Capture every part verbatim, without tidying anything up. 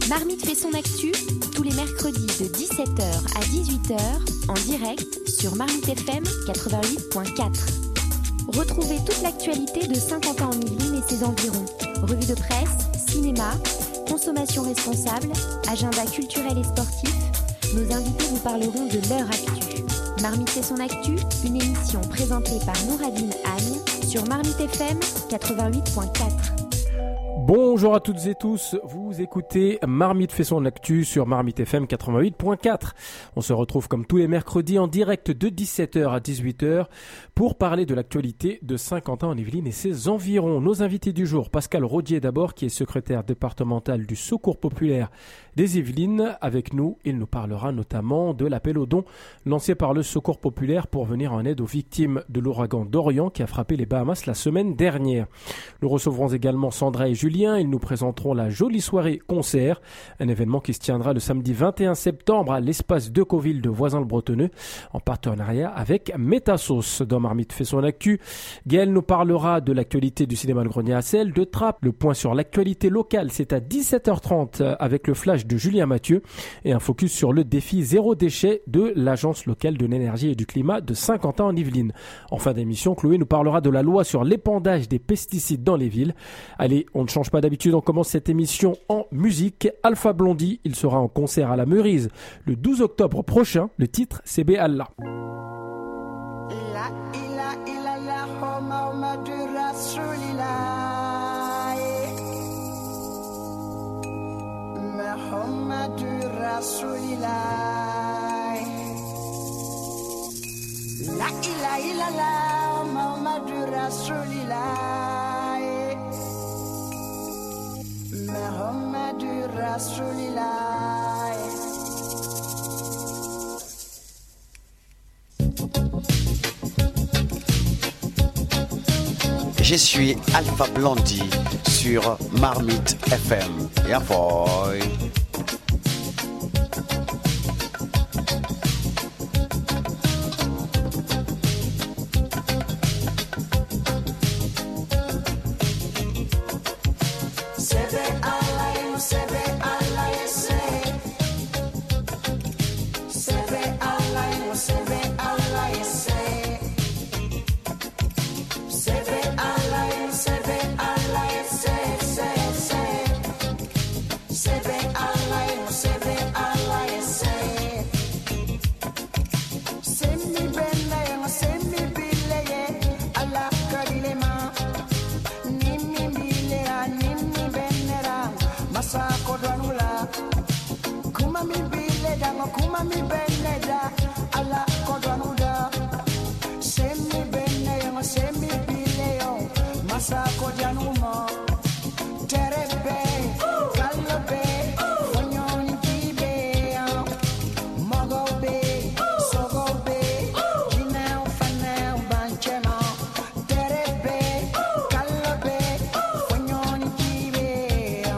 Marmite fait son actu tous les mercredis de dix-sept heures à dix-huit heures en direct sur Marmite F M quatre-vingt-huit point quatre. Retrouvez toute l'actualité de Saint-Quentin-en-Yvelines et ses environs. Revue de presse, cinéma, consommation responsable, agenda culturel et sportif. Nos invités vous parleront de leur actu. Marmite fait son actu, une émission présentée par Nouradine Agne sur Marmite F M quatre-vingt-huit point quatre. Bonjour à toutes et tous, vous écoutez Marmite fait son actu sur Marmite F M quatre-vingt-huit point quatre. On se retrouve comme tous les mercredis en direct de dix-sept heures à dix-huit heures pour parler de l'actualité de Saint-Quentin-en-Yvelines et ses environs. Nos invités du jour, Pascal Rodier d'abord, qui est secrétaire départemental du Secours populaire des Yvelines. Avec nous, il nous parlera notamment de l'appel aux dons lancé par le Secours populaire pour venir en aide aux victimes de l'ouragan Dorian qui a frappé les Bahamas la semaine dernière. Nous recevrons également Sandra et Julien. Ils nous présenteront la jolie soirée concert, un événement qui se tiendra le samedi vingt et un septembre à l'espace de Coville de Voisins-le-Bretonneux en partenariat avec Métasauce. Dans Marmite fait son actu, Gaël nous parlera de l'actualité du cinéma Le Grenier à Sel, de Trappes. Le point sur l'actualité locale, c'est à dix-sept heures trente avec le flash de Julien Mathieu et un focus sur le défi zéro déchet de l'Agence locale de l'énergie et du climat de Saint-Quentin-en-Yvelines. En fin d'émission, Chloé nous parlera de la loi sur l'épandage des pesticides dans les villes. Allez, on ne change pas d'habitude, on commence cette émission en musique. Alpha Blondy, il sera en concert à la Meurise le douze octobre prochain. Le titre, c'est B Allah. La ilaha illallah Muhammadur Rasulillah Muhammadur Rasulillah. Je suis Alpha Blondy sur Marmite F M. Yeah, boy.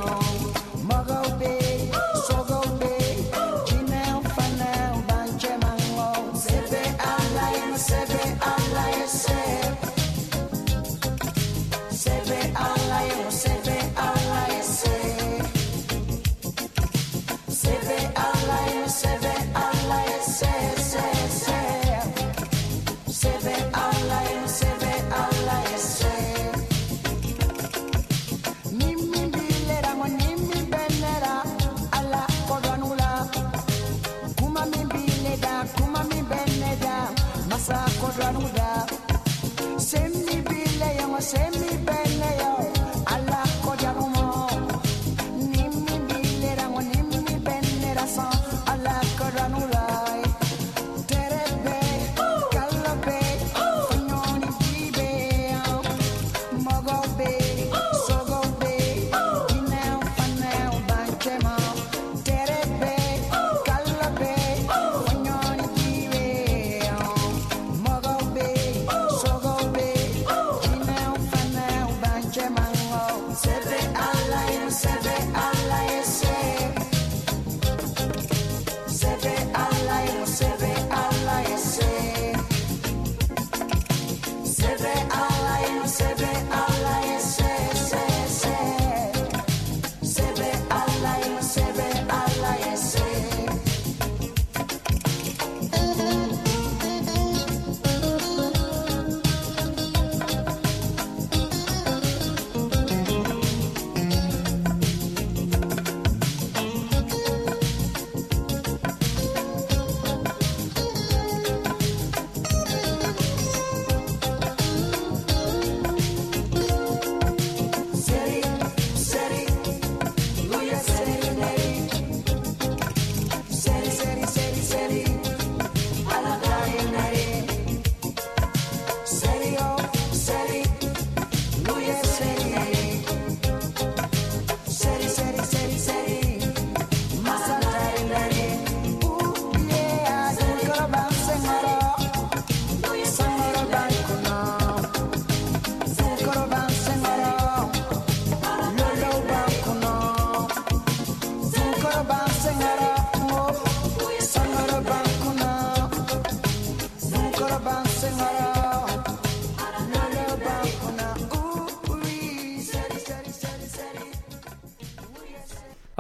Sogo be, Jineo Fanel Banchema.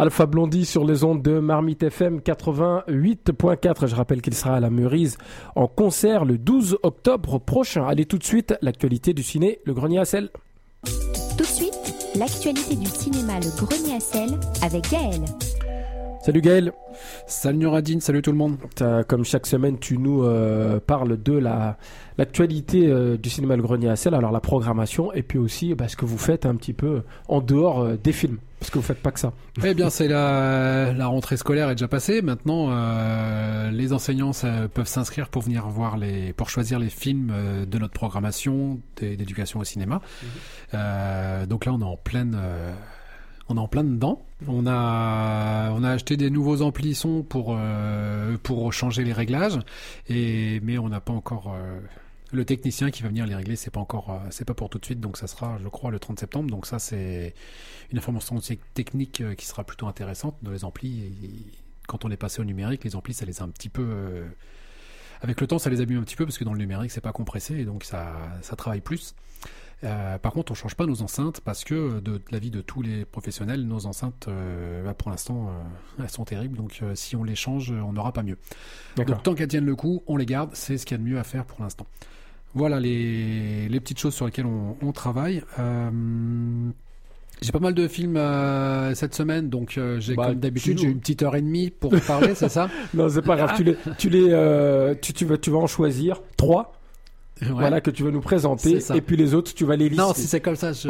Alpha Blondie sur les ondes de Marmite F M quatre-vingt-huit point quatre. Je rappelle qu'il sera à la Meurise en concert le douze octobre prochain. Allez, tout de suite, l'actualité du ciné, le grenier à sel. Tout de suite, l'actualité du cinéma, le grenier à sel, avec Gaël. Salut Gaël. Salut Nouradine, salut tout le monde. T'as, comme chaque semaine, tu nous euh, parles de la, l'actualité euh, du cinéma Le Grenier à Sel, alors la programmation, et puis aussi bah, ce que vous faites un petit peu en dehors euh, des films, parce que vous faites pas que ça. Eh bien, c'est la, la rentrée scolaire est déjà passée. Maintenant, euh, les enseignants ça, peuvent s'inscrire pour venir voir les, pour choisir les films euh, de notre programmation d'éducation au cinéma. Mmh. Euh, donc là, on est en pleine... Euh, On est en plein dedans. On a, on a acheté des nouveaux amplis son pour, euh, pour changer les réglages. Et, mais on n'a pas encore, euh, le technicien qui va venir les régler, c'est pas encore, euh, c'est pas pour tout de suite. Donc ça sera, je crois, le trente septembre. Donc ça, c'est une information technique qui sera plutôt intéressante dans les amplis. Et, quand on est passé au numérique, les amplis, ça les a un petit peu, euh, avec le temps, ça les abîme un petit peu parce que dans le numérique, c'est pas compressé et donc ça, ça travaille plus. Euh, par contre, on change pas nos enceintes parce que de, de l'avis de tous les professionnels, nos enceintes, euh, bah pour l'instant, euh, elles sont terribles. Donc, euh, si on les change, on n'aura pas mieux. D'accord. Donc, tant qu'elles tiennent le coup, on les garde. C'est ce qu'il y a de mieux à faire pour l'instant. Voilà les, les petites choses sur lesquelles on, on travaille. Euh, j'ai pas mal de films euh, cette semaine, donc euh, j'ai bah, comme d'habitude j'ai une petite heure et demie pour parler, c'est ça? Non, c'est pas grave. Ah. Tu les, tu les, euh, tu, tu vas, tu vas en choisir trois. Ouais. Voilà, que tu vas nous présenter, et puis les autres, tu vas les lister. Non, si c'est comme ça, je...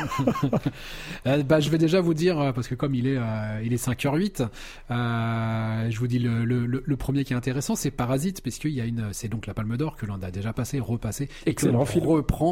euh, bah, je vais déjà vous dire, parce que comme il est, euh, il est cinq heures huit, euh, je vous dis le, le, le premier qui est intéressant, c'est Parasite, puisqu'il y a une, c'est donc la Palme d'Or que l'on a déjà passé, repassé, excellent film. On reprend,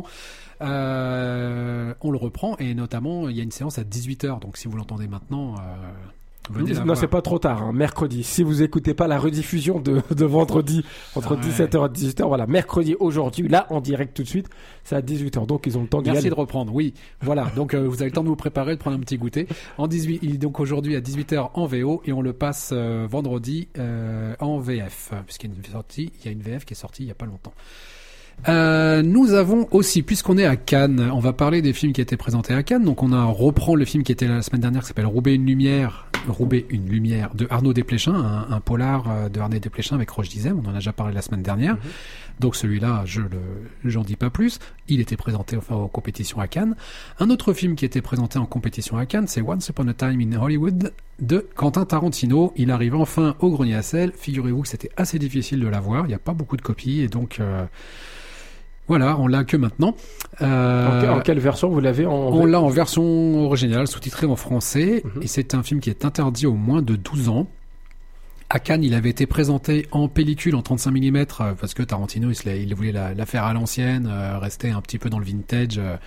euh, on le reprend, et notamment, il y a une séance à dix-huit heures, donc si vous l'entendez maintenant, euh, non, c'est pas trop tard, hein. Mercredi. Si vous écoutez pas la rediffusion de, de vendredi entre ah ouais. dix-sept heures et dix-huit heures, voilà, mercredi aujourd'hui, là, en direct tout de suite, c'est à dix-huit heures. Donc, ils ont le temps d'y aller. Merci de reprendre, oui. Voilà. Donc, euh, vous avez le temps de vous préparer, de prendre un petit goûter. En dix-huit, il est donc aujourd'hui à dix-huit heures en V O et on le passe euh, vendredi euh, en V F, puisqu'il y a une sortie, il y a une V F qui est sortie il y a pas longtemps. Euh, nous avons aussi, puisqu'on est à Cannes, on va parler des films qui étaient présentés à Cannes. Donc on a reprend le film qui était la semaine dernière, qui s'appelle Roubaix une lumière, Roubaix une lumière de Arnaud Desplechin, un, un polar de Arnaud Desplechin avec Roche Dizem. On en a déjà parlé la semaine dernière. Mm-hmm. Donc celui-là, je le, j'en dis pas plus. Il était présenté enfin aux compétitions à Cannes. Un autre film qui était présenté en compétition à Cannes, c'est Once Upon a Time in Hollywood de Quentin Tarantino. Il arrive enfin au Grenier à Sel. Figurez-vous que c'était assez difficile de l'avoir. Il n'y a pas beaucoup de copies et donc. Euh, Voilà, on l'a que maintenant. Euh, en, en quelle version vous l'avez en... On l'a en version originale, sous-titrée en français. Mm-hmm. Et c'est un film qui est interdit aux moins de douze ans. À Cannes, il avait été présenté en pellicule en trente-cinq millimètres parce que Tarantino, il, il voulait la, la faire à l'ancienne, euh, rester un petit peu dans le vintage. Euh,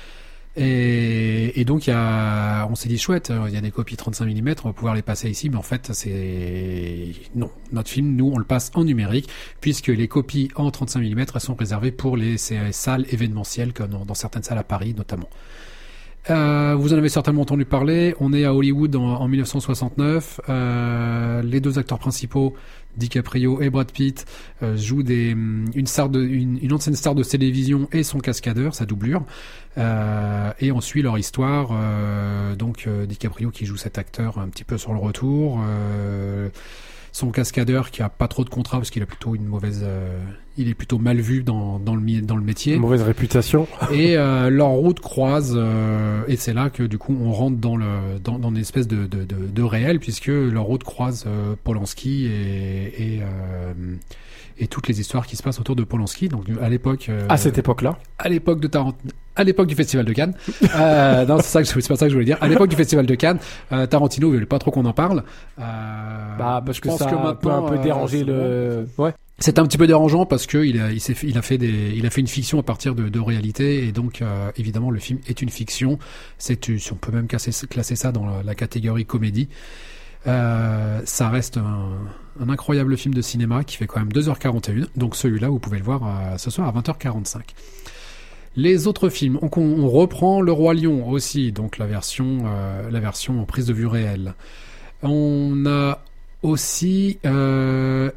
Et, et donc il y a, on s'est dit chouette, il y a des copies trente-cinq millimètres, on va pouvoir les passer ici, mais en fait c'est non, notre film, nous on le passe en numérique, puisque les copies en trente-cinq millimètres elles sont réservées pour les, ces salles événementielles, comme dans, dans certaines salles à Paris notamment. Euh, vous en avez certainement entendu parler. On est à Hollywood en, en dix-neuf cent soixante-neuf. Euh, les deux acteurs principaux, DiCaprio et Brad Pitt, euh, jouent des, une, star de, une, une ancienne star de télévision et son cascadeur, sa doublure. Euh, et on suit leur histoire. Euh, donc euh, DiCaprio qui joue cet acteur un petit peu sur le retour. Euh, son cascadeur qui a pas trop de contrat parce qu'il a plutôt une mauvaise, euh, il est plutôt mal vu dans dans le dans le métier. Une mauvaise réputation. Et euh, leurs routes croisent euh, et c'est là que du coup on rentre dans le dans, dans une espèce de de de, de réel puisque leurs routes croisent euh, Polanski et et euh, et toutes les histoires qui se passent autour de Polanski. Donc à l'époque. Euh, à cette époque-là. À l'époque de Tarantino. À l'époque du Festival de Cannes, euh, non, c'est ça que c'est pas ça que je voulais dire. À l'époque du Festival de Cannes, euh, Tarantino il voulait pas trop qu'on en parle. Euh, bah parce que ça que peut un peu déranger euh, le. Ouais. C'est un petit peu dérangeant parce que il a, il s'est, il a fait des, il a fait une fiction à partir de, de réalité et donc euh, évidemment le film est une fiction. C'est, on peut même classer, classer ça dans la, la catégorie comédie. Euh, ça reste un, un incroyable film de cinéma qui fait quand même deux heures quarante et une. Donc celui-là vous pouvez le voir euh, ce soir à vingt heures quarante-cinq. Les autres films, on, on reprend Le Roi Lion aussi, donc la version, euh, la version en prise de vue réelle. On a aussi euh,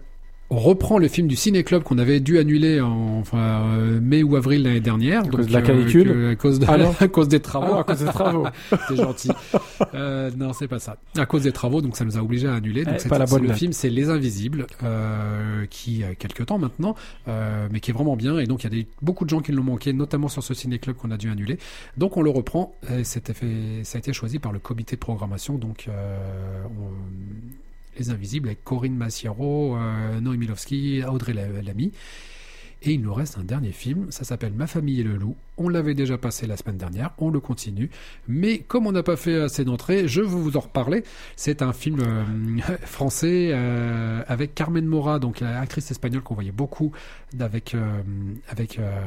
on reprend le film du Ciné Club qu'on avait dû annuler en enfin, euh, mai ou avril l'année dernière. À donc, cause de la canicule. euh, que, à, cause de, ah non. à cause des travaux. Ah non, à cause des travaux. T'es gentil. Euh, non, c'est pas ça. À cause des travaux, donc ça nous a obligés à annuler. Donc eh, c'est, pas la c'est bonne le date. film, c'est Les Invisibles, euh, qui a quelques temps maintenant, euh, mais qui est vraiment bien. Et donc il y a des, beaucoup de gens qui l'ont manqué, notamment sur ce Ciné Club qu'on a dû annuler. Donc on le reprend. Et c'était fait, ça a été choisi par le comité de programmation. Donc euh, on, Les Invisibles avec Corinne Massiero, euh, Noé Milowski, Audrey Lamy. Et il nous reste un dernier film, ça s'appelle Ma famille et le loup. On l'avait déjà passé la semaine dernière, on le continue. Mais comme on n'a pas fait assez d'entrées, je veux vous en reparler. C'est un film euh, français euh, avec Carmen Maura, donc l'actrice espagnole qu'on voyait beaucoup avec, euh, avec euh,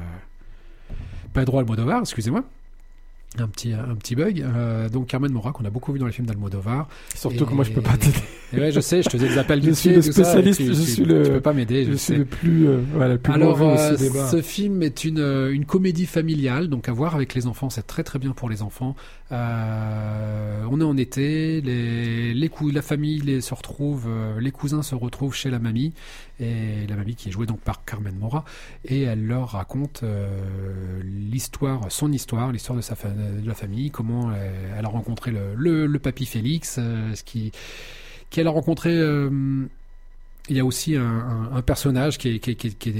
Pedro Almodovar, excusez-moi. Un petit, un petit bug. Euh, donc Carmen Maura, qu'on a beaucoup vu dans les films d'Almodovar. Surtout et, que moi, je peux pas t'aider. Et ouais, je sais, je te faisais des appels Je du suis pied, le tout ça, spécialiste, et tu, je tu, suis tu, le- tu peux pas m'aider, je, Je sais. suis le plus, euh, voilà, le plus Alors, mauvais euh, au cinéma. ce film est une, euh, une comédie familiale, donc à voir avec les enfants, c'est très très bien pour les enfants. Euh, on est en été, les, les cou- la famille les, se retrouve, euh, les cousins se retrouvent chez la mamie, et la mamie qui est jouée donc par Carmen Maura, et elle leur raconte euh, l'histoire, son histoire, l'histoire de, sa fa- de la famille, comment elle, elle a rencontré le, le, le papy Félix, euh, ce qui, qu'elle a rencontré... Euh, il y a aussi un, un, un personnage qui est, qui, est, qui, est, qui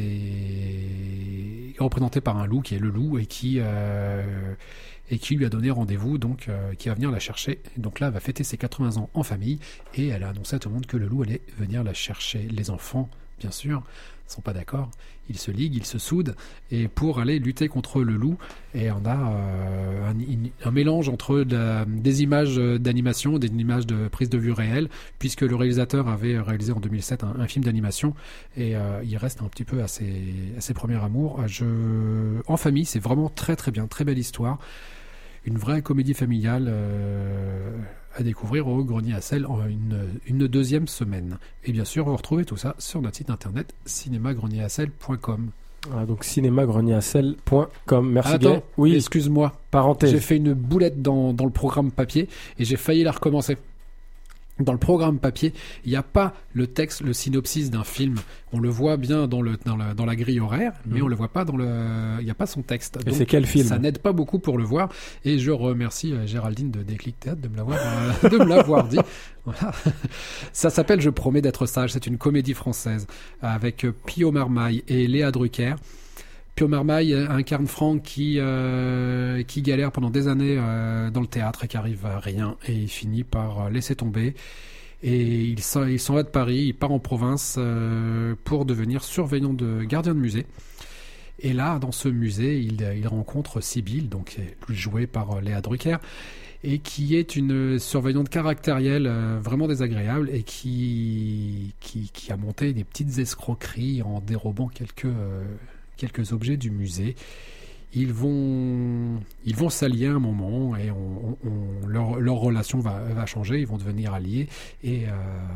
est représenté par un loup, qui est le loup, et qui, euh, et qui lui a donné rendez-vous, donc euh, qui va venir la chercher. Donc là, elle va fêter ses quatre-vingts ans en famille, et elle a annoncé à tout le monde que le loup allait venir la chercher. Les enfants, bien sûr, ne sont pas d'accord. Ils se liguent, ils se soudent, et pour aller lutter contre le loup, et on a euh, un, un mélange entre de la, des images d'animation, des images de prise de vue réelle, puisque le réalisateur avait réalisé en deux mille sept un, un film d'animation, et euh, il reste un petit peu à ses, à ses premiers amours. Je... En famille, c'est vraiment très très bien, très belle histoire, une vraie comédie familiale euh, à découvrir au Grenier à Sel en une, une deuxième semaine. Et bien sûr, vous retrouvez tout ça sur notre site internet cinéma grenier à sel point com. Voilà, donc cinéma grenier à sel point com. Merci. Attends, Gaël. Oui, excuse-moi. parenthèse. J'ai fait une boulette dans, dans le programme papier et j'ai failli la recommencer. Dans le programme papier, il n'y a pas le texte, le synopsis d'un film. On le voit bien dans, le, dans, la, dans la grille horaire, mais Mmh. on le voit pas dans le. Il n'y a pas son texte. Et Donc, c'est quel film? Ça n'aide pas beaucoup pour le voir. Et je remercie euh, Géraldine de Déclic Théâtre de me l'avoir, euh, de me l'avoir dit. Voilà. Ça s'appelle Je promets d'être sage. C'est une comédie française avec euh, Pio Marmaille et Léa Drucker. Pio Marmaille incarne Franck qui, euh, qui galère pendant des années euh, dans le théâtre et qui arrive à rien, et il finit par laisser tomber, et il s'en, il s'en va de Paris, il part en province euh, pour devenir surveillant de gardien de musée. Et là, dans ce musée, il, il rencontre Sibylle, donc jouée par Léa Drucker, et qui est une surveillante caractérielle euh, vraiment désagréable, et qui, qui, qui a monté des petites escroqueries en dérobant quelques... Euh, quelques objets du musée. Ils vont, ils vont s'allier à un moment, et on, on, on, leur, leur relation va, va changer, ils vont devenir alliés, et, euh,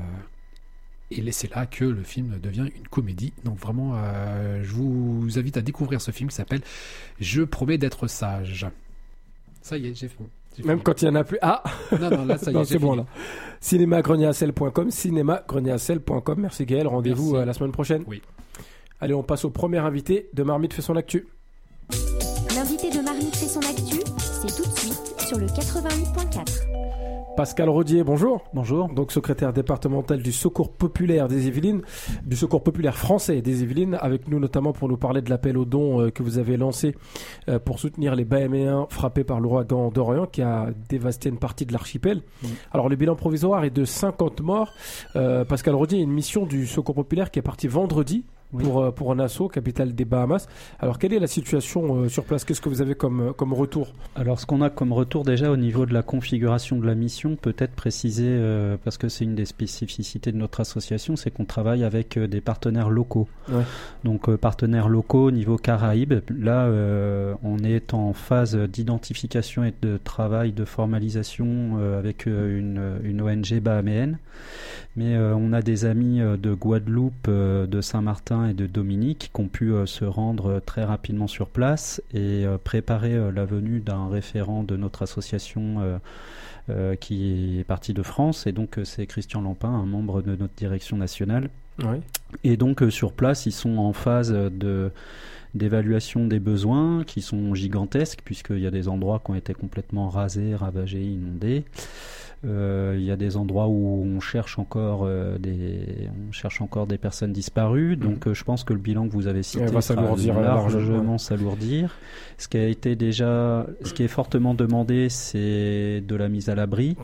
et c'est là que le film devient une comédie. Donc vraiment, euh, je vous invite à découvrir ce film qui s'appelle Je promets d'être sage. Ça y est, j'ai fait. Même quand il n'y en a plus. Ah Non, non, là, ça y non, est, c'est j'ai bon fini. là. cinéma grenier à sel point com, cinéma grenier à sel point com. Merci Gaël, rendez-vous Merci. euh, la semaine prochaine. Oui. Allez, on passe au premier invité de Marmite fait son actu. L'invité de Marmite fait son actu, c'est tout de suite sur le quatre-vingt-huit point quatre. Pascal Rodier, bonjour. Bonjour. Donc secrétaire départemental du Secours populaire des Yvelines, du Secours populaire français des Yvelines, avec nous notamment pour nous parler de l'appel aux dons euh, que vous avez lancé euh, pour soutenir les Bahéméens frappés par l'ouragan Dorian qui a dévasté une partie de l'archipel. Mmh. Alors le bilan provisoire est de cinquante morts. Euh, Pascal Rodier, une mission du Secours populaire qui est partie vendredi. Oui. Pour, euh, pour Nassau, capitale des Bahamas. Alors, quelle est la situation euh, sur place? Qu'est-ce que vous avez comme, comme retour? Alors, ce qu'on a comme retour déjà au niveau de la configuration de la mission, peut-être préciser, euh, parce que c'est une des spécificités de notre association, c'est qu'on travaille avec euh, des partenaires locaux. Ouais. Donc, euh, partenaires locaux au niveau Caraïbes. Là, euh, on est en phase d'identification et de travail de formalisation euh, avec euh, une, une O N G bahaméenne. Mais euh, on a des amis euh, de Guadeloupe, euh, de Saint-Martin et de Dominique qui ont pu euh, se rendre euh, très rapidement sur place et euh, préparer euh, la venue d'un référent de notre association euh, euh, qui est parti de France, et donc c'est Christian Lampin, un membre de notre direction nationale. Ouais. Et donc euh, sur place, ils sont en phase de d'évaluation des besoins qui sont gigantesques, puisqu'il y a des endroits qui ont été complètement rasés, ravagés, inondés. Euh, il y a des endroits où on cherche encore euh, des on cherche encore des personnes disparues. Donc mmh. euh, je pense que le bilan que vous avez cité va s'alourdir largement ouais. s'alourdir. Ce qui a été déjà, ce qui est fortement demandé, c'est de la mise à l'abri.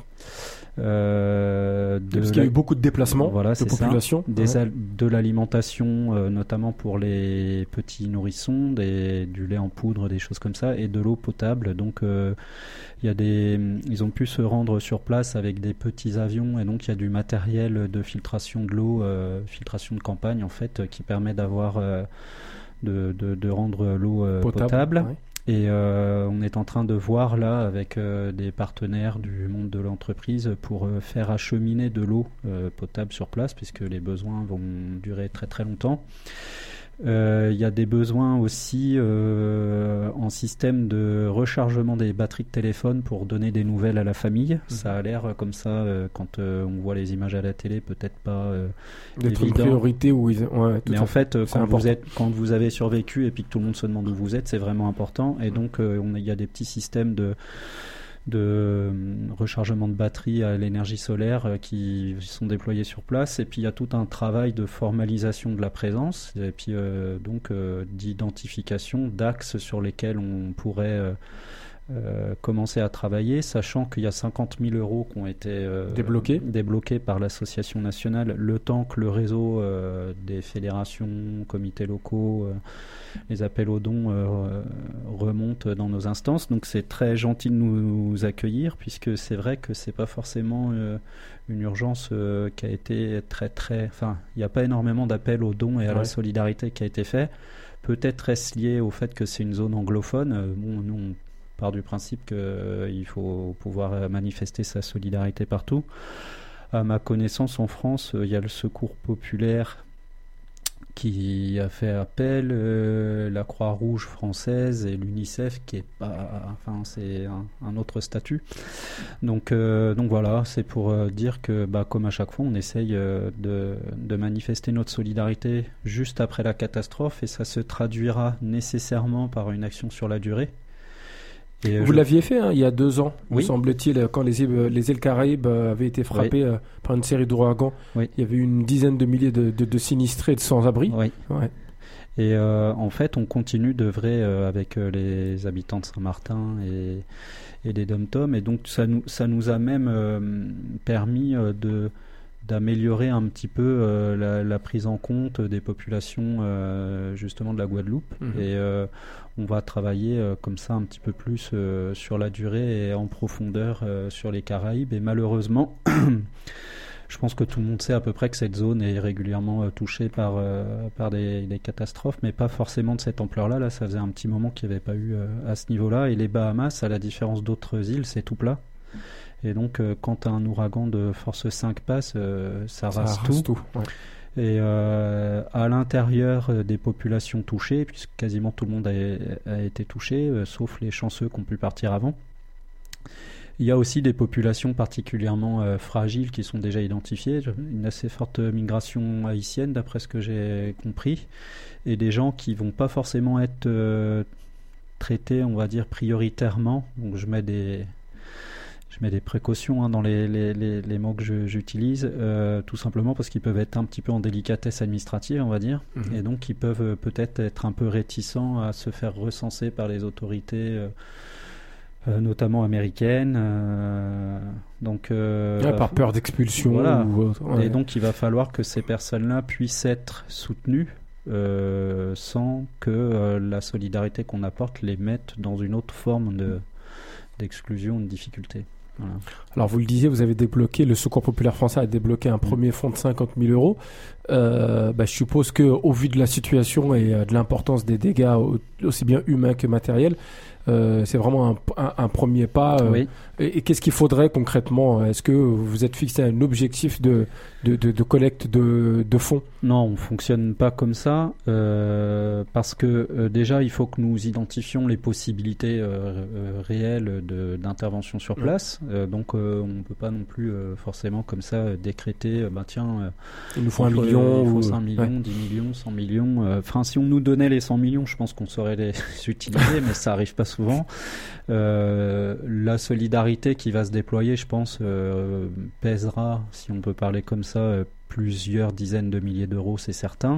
Euh, de Parce qu'il y a eu beaucoup de déplacements voilà, de population, des ouais. al- de l'alimentation, euh, notamment pour les petits nourrissons, des, du lait en poudre, des choses comme ça, et de l'eau potable. Donc euh, il y a des, ils ont pu se rendre sur place avec des petits avions, et donc il y a du matériel de filtration de l'eau, euh, filtration de campagne en fait, qui permet d'avoir euh, de, de, de rendre l'eau euh, potable. potable. Ouais. Et euh, on est en train de voir là avec euh, des partenaires du monde de l'entreprise pour euh, faire acheminer de l'eau euh, potable sur place, puisque les besoins vont durer très très longtemps. Il euh, y a des besoins aussi euh, en système de rechargement des batteries de téléphone pour donner des nouvelles à la famille. Mmh. Ça a l'air comme ça, euh, quand euh, on voit les images à la télé, peut-être pas euh, d'être évident. Une priorité. Où ils... ouais, Mais en fait, euh, quand, vous êtes, quand vous avez survécu et puis que tout le monde se demande où vous êtes, c'est vraiment important. Et donc, il euh, y a des petits systèmes de... de rechargement de batterie à l'énergie solaire euh, qui sont déployés sur place, et puis il y a tout un travail de formalisation de la présence, et puis euh, donc euh, d'identification d'axes sur lesquels on pourrait euh, euh, commencer à travailler, sachant qu'il y a cinquante mille euros qui ont été euh, débloqués. débloqués par l'association nationale, le temps que le réseau euh, des fédérations, comités locaux, euh, les appels aux dons euh, remontent dans nos instances. Donc c'est très gentil de nous, nous accueillir, puisque c'est vrai que c'est pas forcément euh, une urgence euh, qui a été très très... Enfin, il n'y a pas énormément d'appels aux dons et à ouais. la solidarité qui a été fait. Peut-être est-ce lié au fait que c'est une zone anglophone. Bon, nous, on part du principe qu'il euh, faut pouvoir manifester sa solidarité partout. À ma connaissance, en France, il euh, y a le Secours populaire qui a fait appel, euh, la Croix-Rouge française et l'UNICEF qui est pas, enfin c'est un, un autre statut. Donc euh, donc voilà, c'est pour euh, dire que bah comme à chaque fois, on essaye euh, de de manifester notre solidarité juste après la catastrophe, et ça se traduira nécessairement par une action sur la durée. Et Vous je... l'aviez fait hein, il y a deux ans, oui. me semble-t-il, quand les îles, les îles Caraïbes avaient été frappées oui. euh, par une série d'ouragans. Oui. Il y avait une dizaine de milliers de, de, de sinistrés et de sans-abri. Oui. Ouais. Et euh, en fait, on continue d'œuvrer euh, avec euh, les habitants de Saint-Martin et, et des dom-toms. Et donc, ça nous, ça nous a même euh, permis euh, de... d'améliorer un petit peu euh, la, la prise en compte des populations euh, justement de la Guadeloupe. Mmh. Et euh, on va travailler euh, comme ça un petit peu plus euh, sur la durée et en profondeur euh, sur les Caraïbes. Et malheureusement, je pense que tout le monde sait à peu près que cette zone est régulièrement euh, touchée par, euh, par des, des catastrophes, mais pas forcément de cette ampleur-là. Là, ça faisait un petit moment qu'il n'y avait pas eu euh, à ce niveau-là. Et les Bahamas, à la différence d'autres îles, c'est tout plat. Et donc, euh, quand un ouragan de force cinq passe, euh, ça, ça rase tout. tout ouais. Et euh, à l'intérieur euh, des populations touchées, puisque quasiment tout le monde a, a été touché, euh, sauf les chanceux qui ont pu partir avant, il y a aussi des populations particulièrement euh, fragiles qui sont déjà identifiées. Une assez forte migration haïtienne, d'après ce que j'ai compris, et des gens qui vont pas forcément être euh, traités, on va dire, prioritairement. Donc, je mets des... Je mets des précautions hein, dans les, les, les, les mots que je, j'utilise, euh, tout simplement parce qu'ils peuvent être un petit peu en délicatesse administrative, on va dire, mmh. et donc ils peuvent euh, peut-être être un peu réticents à se faire recenser par les autorités, euh, euh, notamment américaines. Euh, donc, euh, ouais, par peur d'expulsion. Voilà. Ou autre, ouais. Et donc il va falloir que ces personnes-là puissent être soutenues euh, sans que euh, la solidarité qu'on apporte les mette dans une autre forme de, d'exclusion, de difficulté. Voilà. Alors vous le disiez, vous avez débloqué, le Secours populaire français a débloqué un premier fonds de cinquante mille euros. Euh, bah, je suppose qu'au vu de la situation et euh, de l'importance des dégâts aussi bien humains que matériels, euh, c'est vraiment un, un, un premier pas. Euh, oui. et, et qu'est-ce qu'il faudrait concrètement? Est-ce que vous êtes fixé à un objectif de, de, de, de collecte de, de fonds? Non, on ne fonctionne pas comme ça, euh, parce que euh, déjà, il faut que nous identifions les possibilités euh, euh, réelles de, d'intervention sur place. Euh, donc, euh, on ne peut pas non plus euh, forcément comme ça euh, décréter, euh, ben, tiens, euh, il nous faut un faut, million, euh, il faut ou... cinq millions, ouais. dix millions, cent millions. Enfin, euh, si on nous donnait les cent millions, je pense qu'on saurait les utiliser, mais ça n'arrive pas souvent. Euh, la solidarité qui va se déployer, je pense, euh, pèsera, si on peut parler comme ça, euh, plusieurs dizaines de milliers d'euros, c'est certain.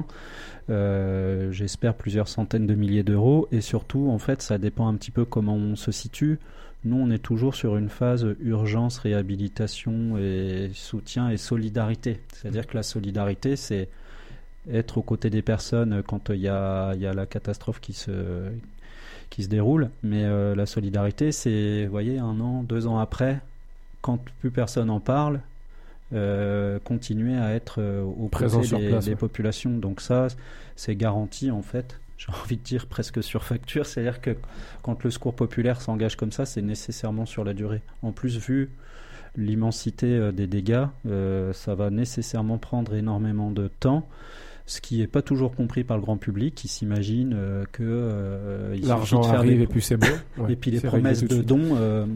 Euh, j'espère plusieurs centaines de milliers d'euros. Et surtout, en fait, ça dépend un petit peu comment on se situe. Nous, on est toujours sur une phase urgence, réhabilitation et soutien et solidarité. C'est-à-dire que la solidarité, c'est être aux côtés des personnes quand il y a, il y a la catastrophe qui se, qui se déroule. Mais euh, la solidarité, c'est, vous voyez, un an, deux ans après, quand plus personne en parle, Euh, continuer à être euh, au présent côté sur des, place, des ouais. populations. Donc ça, c'est garanti en fait. J'ai envie de dire presque sur facture. C'est-à-dire que quand le secours populaire s'engage comme ça, c'est nécessairement sur la durée. En plus, vu l'immensité euh, des dégâts, euh, ça va nécessairement prendre énormément de temps. Ce qui n'est pas toujours compris par le grand public, qui s'imagine euh, que euh, il l'argent suffit de faire arrive des... et puis c'est bon. Ouais, et puis les promesses de dons, euh,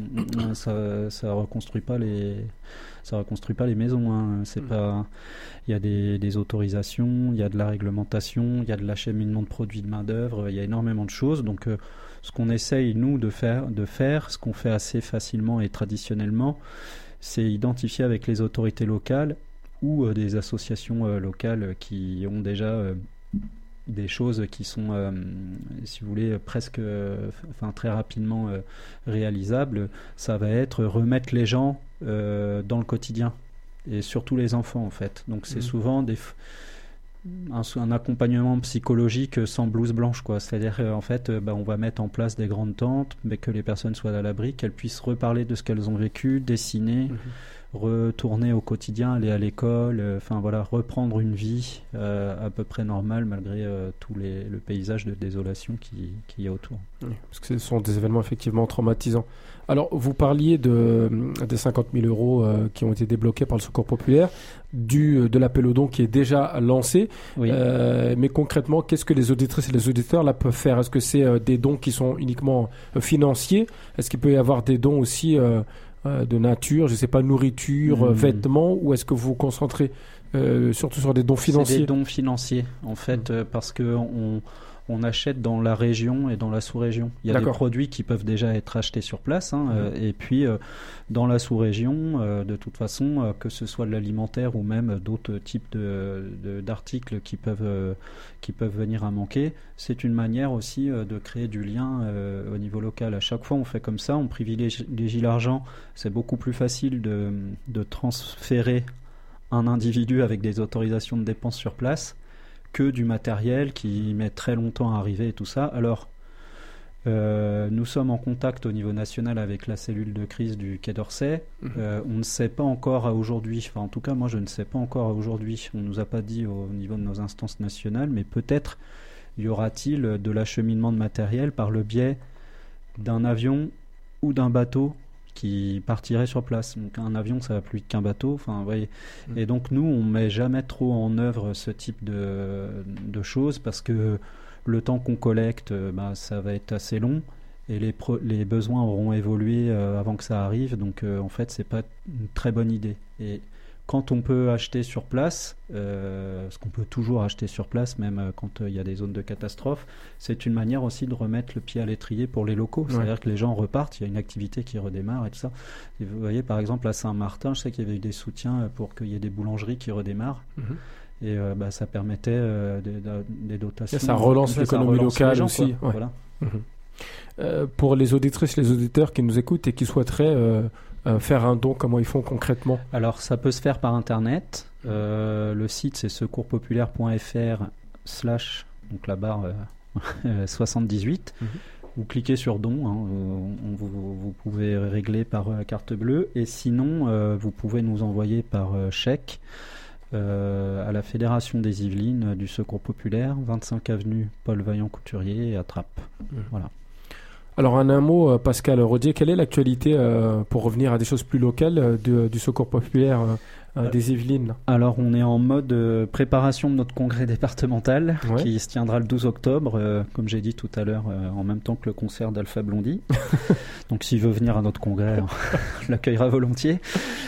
ça, ça reconstruit pas les, ça reconstruit pas les maisons. Hein. C'est mmh. pas, il y a des, des autorisations, il y a de la réglementation, il y a de l'acheminement de produits de main d'œuvre, il y a énormément de choses. Donc, euh, ce qu'on essaye nous de faire, de faire, ce qu'on fait assez facilement et traditionnellement, c'est identifier avec les autorités locales ou euh, des associations euh, locales qui ont déjà euh, des choses qui sont, euh, si vous voulez, presque, euh, enfin très rapidement euh, réalisables. Ça va être remettre les gens euh, dans le quotidien, et surtout les enfants en fait. Donc c'est mmh. souvent des f... un, un accompagnement psychologique sans blouse blanche, quoi. C'est-à-dire euh, en fait, euh, bah, on va mettre en place des grandes tentes, mais que les personnes soient à l'abri, qu'elles puissent reparler de ce qu'elles ont vécu, dessiner. Mmh. Retourner au quotidien, aller à l'école, enfin euh, voilà, reprendre une vie euh, à peu près normale malgré euh, tout les, le paysage de désolation qui, qui y a autour. Oui, parce que ce sont des événements effectivement traumatisants. Alors, vous parliez de, des cinquante mille euros euh, qui ont été débloqués par le Secours populaire, du, de l'appel aux dons qui est déjà lancé. Oui. Euh, mais concrètement, qu'est-ce que les auditrices et les auditeurs là peuvent faire? Est-ce que c'est euh, des dons qui sont uniquement euh, financiers? Est-ce qu'il peut y avoir des dons aussi euh, euh, de nature, je ne sais pas, nourriture, mmh. vêtements, ou est-ce que vous vous concentrez euh, surtout sur des dons financiers? C'est des dons financiers, en fait, mmh. euh, parce que on, on achète dans la région et dans la sous-région. Il y a D'accord. des produits qui peuvent déjà être achetés sur place, hein, mmh. euh, et puis euh, dans la sous-région, euh, de toute façon, euh, que ce soit de l'alimentaire ou même d'autres types de, de, d'articles qui peuvent, euh, qui peuvent venir à manquer, c'est une manière aussi euh, de créer du lien euh, au niveau local. À chaque fois, on fait comme ça, on privilégie l'argent. C'est beaucoup plus facile de, de transférer un individu avec des autorisations de dépenses sur place que du matériel qui met très longtemps à arriver et tout ça. Alors, euh, nous sommes en contact au niveau national avec la cellule de crise du Quai d'Orsay. Mmh. Euh, on ne sait pas encore à aujourd'hui, enfin en tout cas moi je ne sais pas encore à aujourd'hui, on ne nous a pas dit au niveau de nos instances nationales, mais peut-être y aura-t-il de l'acheminement de matériel par le biais d'un avion ou d'un bateau qui partirait sur place. Donc un avion, ça va plus vite qu'un bateau. Enfin, vous voyez. Mmh. Et donc nous, on met jamais trop en œuvre ce type de, de choses parce que le temps qu'on collecte, bah, ça va être assez long et les, pro- les besoins auront évolué euh, avant que ça arrive. Donc euh, en fait, c'est pas une très bonne idée. Et quand on peut acheter sur place, euh, ce qu'on peut toujours acheter sur place, même euh, quand il euh, y a des zones de catastrophe, c'est une manière aussi de remettre le pied à l'étrier pour les locaux. Ouais. C'est-à-dire que les gens repartent, il y a une activité qui redémarre et tout ça. Et vous voyez, par exemple, à Saint-Martin, je sais qu'il y avait eu des soutiens pour qu'il y ait des boulangeries qui redémarrent. Mmh. Et euh, bah, ça permettait euh, des, des dotations. Et ça relance ça, l'économie ça relance locale gens, aussi. Ouais. Voilà. Mmh. Euh, pour les auditrices, les auditeurs qui nous écoutent et qui souhaiteraient euh, euh, faire un don, comment ils font concrètement? Alors, ça peut se faire par Internet. Euh, le site, c'est secourspopulaire.fr slash, donc la barre euh, soixante-dix-huit. Mmh. Vous cliquez sur don, hein, on, vous, vous pouvez régler par euh, carte bleue. Et sinon, euh, vous pouvez nous envoyer par euh, chèque euh, à la Fédération des Yvelines du Secours populaire, vingt-cinq avenue Paul Vaillant-Couturier à Trappes. Mmh. Voilà. Alors en un mot, Pascal Rodier, quelle est l'actualité, euh, pour revenir à des choses plus locales, de, du Secours populaire euh, euh, des Yvelines? Alors on est en mode euh, préparation de notre congrès départemental, ouais. qui se tiendra le douze octobre, euh, comme j'ai dit tout à l'heure, euh, en même temps que le concert d'Alpha Blondy. Donc s'il veut venir à notre congrès, on l'accueillera volontiers.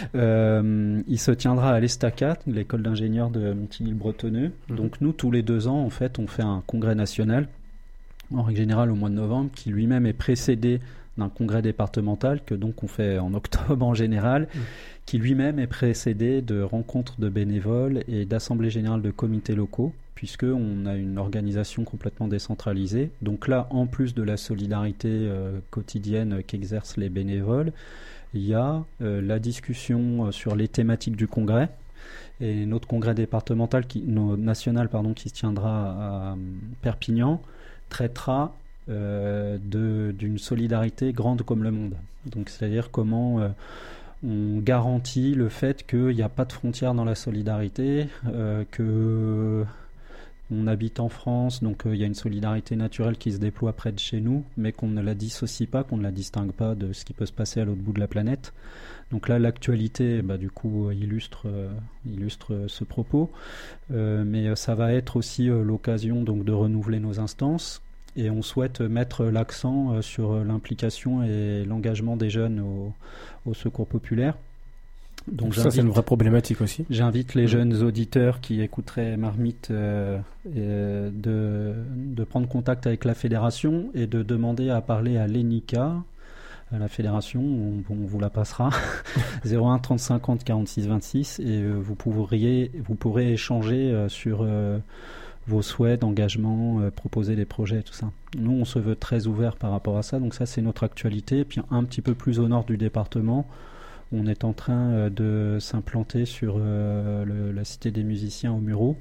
Euh, il se tiendra à l'Estaca, l'école d'ingénieurs de Montigny-le-Bretonneux. Mmh. Donc nous, tous les deux ans, en fait, on fait un congrès national, en règle générale au mois de novembre, qui lui-même est précédé d'un congrès départemental que donc on fait en octobre en général, mmh. qui lui-même est précédé de rencontres de bénévoles et d'assemblées générales de comités locaux, puisqu'on a une organisation complètement décentralisée. Donc là, en plus de la solidarité euh, quotidienne qu'exercent les bénévoles, il y a euh, la discussion euh, sur les thématiques du congrès. Et notre congrès départemental, qui, no, national pardon, qui se tiendra à, à Perpignan, traitera euh, de, d'une solidarité grande comme le monde. Donc, c'est-à-dire comment euh, on garantit le fait qu'il n'y a pas de frontières dans la solidarité, euh, que on habite en France, donc il euh, y a une solidarité naturelle qui se déploie près de chez nous, mais qu'on ne la dissocie pas, qu'on ne la distingue pas de ce qui peut se passer à l'autre bout de la planète. Donc là, l'actualité, bah, du coup, illustre, euh, illustre ce propos, euh, mais ça va être aussi euh, l'occasion donc de renouveler nos instances, et on souhaite mettre l'accent euh, sur l'implication et l'engagement des jeunes au, au secours populaire. Donc ça, c'est une vraie problématique aussi. J'invite les mmh. jeunes auditeurs qui écouteraient Marmite euh, euh, de, de prendre contact avec la fédération et de demander à parler à l'E N I C A, à la fédération, on, on vous la passera, zéro un trente cinquante quarante-six vingt-six, et euh, vous, pourriez, vous pourrez échanger euh, sur euh, vos souhaits d'engagement, euh, proposer des projets, tout ça. Nous, on se veut très ouvert par rapport à ça, donc ça, c'est notre actualité. Et puis un petit peu plus au nord du département, on est en train de s'implanter sur euh, le, la cité des musiciens au Mureau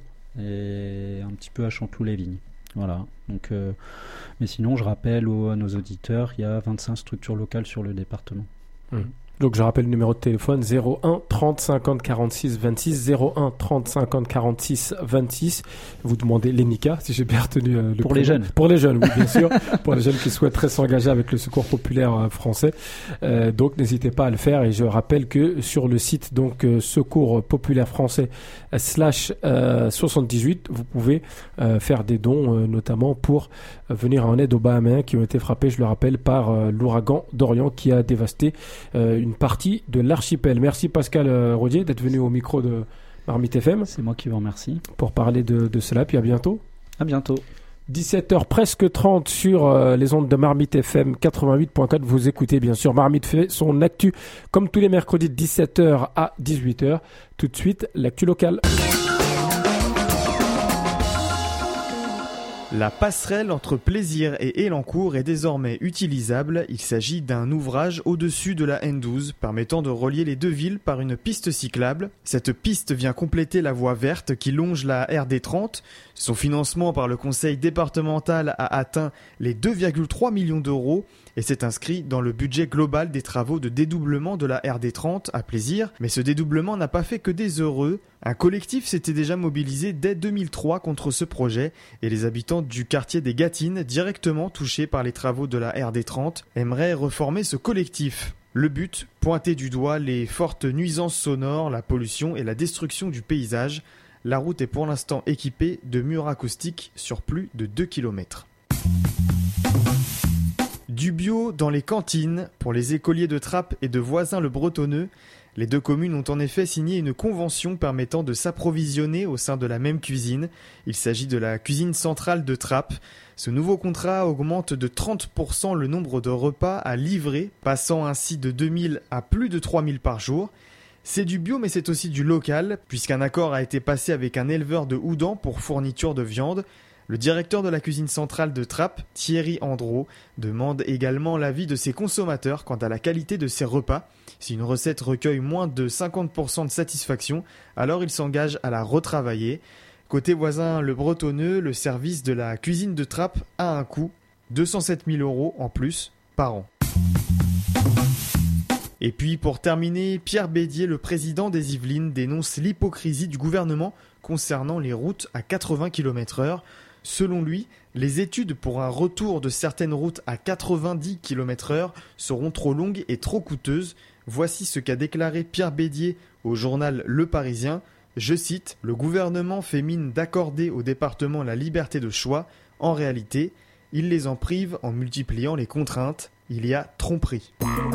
et un petit peu à Chanteloup-les-Vignes. Voilà. Donc, euh, mais sinon, je rappelle aux, à nos auditeurs, il y a vingt-cinq structures locales sur le département. Mmh. Donc je rappelle le numéro de téléphone zéro un trente cinquante quarante-six vingt-six, zéro un trente cinquante quarante-six vingt-six. Vous demandez l'E N I C A, si j'ai bien retenu euh, le Pour prénom. les jeunes. Pour les jeunes, oui, bien sûr. Pour les jeunes qui souhaiteraient s'engager avec le Secours populaire euh, français. Euh, donc n'hésitez pas à le faire. Et je rappelle que sur le site donc euh, Secours populaire français euh, slash euh, soixante-dix-huit, vous pouvez euh, faire des dons, euh, notamment pour euh, venir en aide aux Bahaméens qui ont été frappés, je le rappelle, par euh, l'ouragan Dorian qui a dévasté euh, une partie de l'archipel. Merci Pascal euh, Rodier d'être venu au micro de Marmite F M. C'est moi qui vous remercie. Pour parler de, de cela, puis à bientôt. À bientôt. dix-sept heures presque trente sur euh, les ondes de Marmite F M quatre-vingt-huit point quatre. Vous écoutez bien sûr Marmite fait son actu comme tous les mercredis de dix-sept heures à dix-huit heures. Tout de suite, l'actu locale. La passerelle entre Plaisir et Elancourt est désormais utilisable. Il s'agit d'un ouvrage au-dessus de la N douze permettant de relier les deux villes par une piste cyclable. Cette piste vient compléter la voie verte qui longe la R D trente. Son financement par le conseil départemental a atteint les deux virgule trois millions d'euros et s'est inscrit dans le budget global des travaux de dédoublement de la R D trente à Plaisir. Mais ce dédoublement n'a pas fait que des heureux. Un collectif s'était déjà mobilisé dès deux mille trois contre ce projet et les habitants du quartier des Gâtines, directement touchés par les travaux de la R D trente, aimeraient reformer ce collectif. Le but, pointer du doigt les fortes nuisances sonores, la pollution et la destruction du paysage. La route est pour l'instant équipée de murs acoustiques sur plus de deux kilomètres. Du bio dans les cantines pour les écoliers de Trappes et de Voisins-le-Bretonneux. Les deux communes ont en effet signé une convention permettant de s'approvisionner au sein de la même cuisine. Il s'agit de la cuisine centrale de Trappes. Ce nouveau contrat augmente de trente pour cent le nombre de repas à livrer, passant ainsi de deux mille à plus de trois mille par jour. C'est du bio mais c'est aussi du local, puisqu'un accord a été passé avec un éleveur de Houdan pour fourniture de viande. Le directeur de la cuisine centrale de Trappes, Thierry Andro, demande également l'avis de ses consommateurs quant à la qualité de ses repas. Si une recette recueille moins de cinquante pour cent de satisfaction, alors il s'engage à la retravailler. Côté voisin, le Bretonneux, le service de la cuisine de Trappes a un coût, deux cent sept mille euros en plus par an. Et puis pour terminer, Pierre Bédier, le président des Yvelines, dénonce l'hypocrisie du gouvernement concernant les routes à quatre-vingts kilomètres heure. Selon lui, les études pour un retour de certaines routes à quatre-vingt-dix kilomètres heure seront trop longues et trop coûteuses. Voici ce qu'a déclaré Pierre Bédier au journal Le Parisien. Je cite, « Le gouvernement fait mine d'accorder aux départements la liberté de choix. En réalité, il les en prive en multipliant les contraintes. Il y a tromperie. »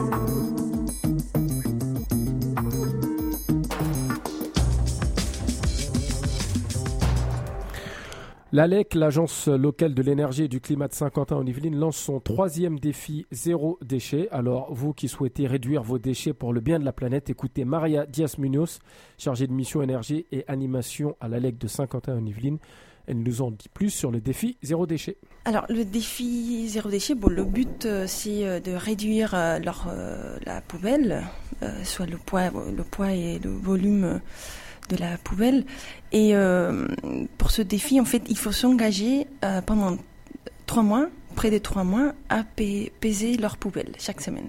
L'A L E C, l'agence locale de l'énergie et du climat de Saint-Quentin en Yvelines, lance son troisième défi zéro déchet. Alors, vous qui souhaitez réduire vos déchets pour le bien de la planète, écoutez Maria Diaz-Munoz, chargée de mission énergie et animation à l'A L E C de Saint-Quentin en Yvelines. Elle nous en dit plus sur le défi zéro déchet. Alors, le défi zéro déchet, bon, le but, euh, c'est euh, de réduire euh, leur, euh, la poubelle, euh, soit le poids, le poids et le volume euh, de la poubelle. Et euh, pour ce défi, en fait, il faut s'engager euh, pendant trois mois, près de trois mois, à p- peser leur poubelle chaque semaine.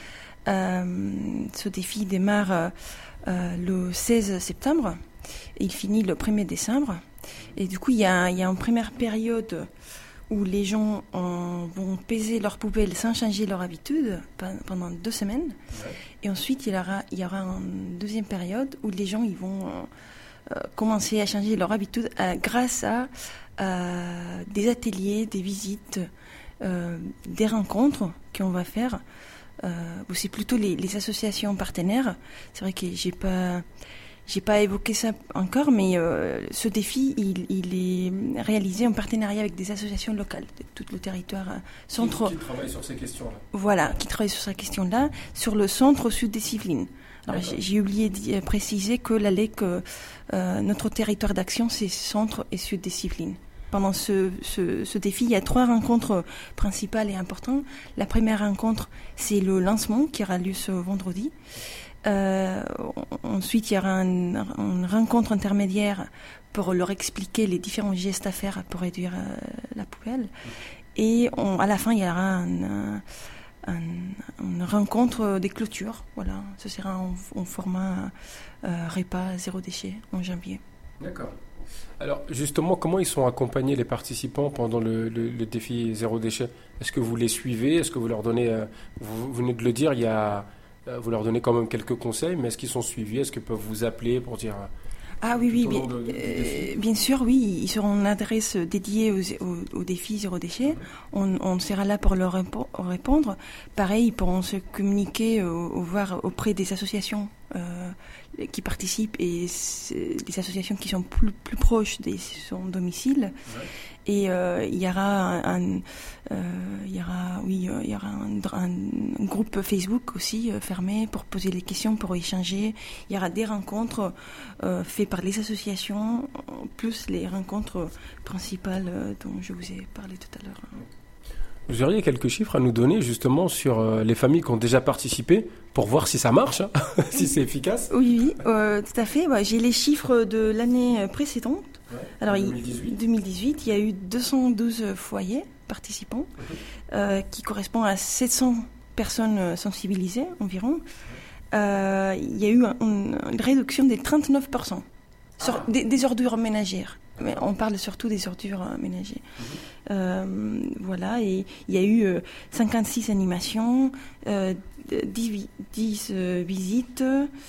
Euh, ce défi démarre euh, euh, le seize septembre et il finit le premier décembre. Et du coup, il y a, il y a une première période où les gens en, vont peser leur poubelle sans changer leur habitude pendant deux semaines. Ouais. Et ensuite, il y aura, il y aura une deuxième période où les gens ils vont euh, commencer à changer leur habitude euh, grâce à euh, des ateliers, des visites, euh, des rencontres qu'on va faire. Euh, c'est plutôt les, les associations partenaires. C'est vrai que j'ai pas... J'ai pas évoqué ça encore, mais euh, ce défi, il, il est réalisé en partenariat avec des associations locales de tout le territoire euh, centre. Qui, qui travaillent sur ces questions-là. Voilà, qui travaillent sur ces questions-là, sur le centre sud des Yvelines. Alors j'ai, j'ai oublié de préciser que la L E C, euh, notre territoire d'action, c'est centre et sud des Yvelines. Pendant ce, ce, ce défi, il y a trois rencontres principales et importantes. La première rencontre, c'est le lancement qui aura lieu ce vendredi. Euh, ensuite, il y aura un, une rencontre intermédiaire pour leur expliquer les différents gestes à faire pour réduire euh, la poubelle. Et on, à la fin, il y aura un, un, une rencontre des clôtures. Voilà, ce sera en, en format euh, repas zéro déchet en janvier. D'accord. Alors justement, comment ils sont accompagnés les participants pendant le, le, le défi zéro déchet ? Est-ce que vous les suivez ? Est-ce que vous leur donnez, euh, vous, vous venez de le dire, il y a vous leur donnez quand même quelques conseils, mais est-ce qu'ils sont suivis ? Est-ce qu'ils peuvent vous appeler pour dire... Ah oui, oui, bien, de, euh, bien sûr, oui. Ils seront en adresse dédiée aux, aux, aux défis zéro déchet. On, on sera là pour leur répondre. Pareil, ils pourront se communiquer au, au voir auprès des associations euh, qui participent et des associations qui sont plus, plus proches de son domicile. Ouais. Et euh, il y aura un, un euh, il y aura, oui, il y aura un, un groupe Facebook aussi euh, fermé pour poser les questions, pour échanger. Il y aura des rencontres euh, faites par les associations, plus les rencontres principales euh, dont je vous ai parlé tout à l'heure. Vous auriez quelques chiffres à nous donner justement sur euh, les familles qui ont déjà participé pour voir si ça marche, hein, si c'est efficace ? Oui, oui, euh, tout à fait. Ouais, j'ai les chiffres de l'année précédente. Ouais, Alors, deux mille dix-huit. deux mille dix-huit, il y a eu deux cent douze foyers participants, okay. euh, qui correspond à sept cents personnes sensibilisées environ. Euh, il y a eu un, une, une réduction de trente-neuf pour cent sur ah. des, des ordures ménagères. Mais on parle surtout des ordures ménagères. Mmh. Euh, voilà, et il y a eu euh, cinquante-six animations, euh, dix, dix euh, visites,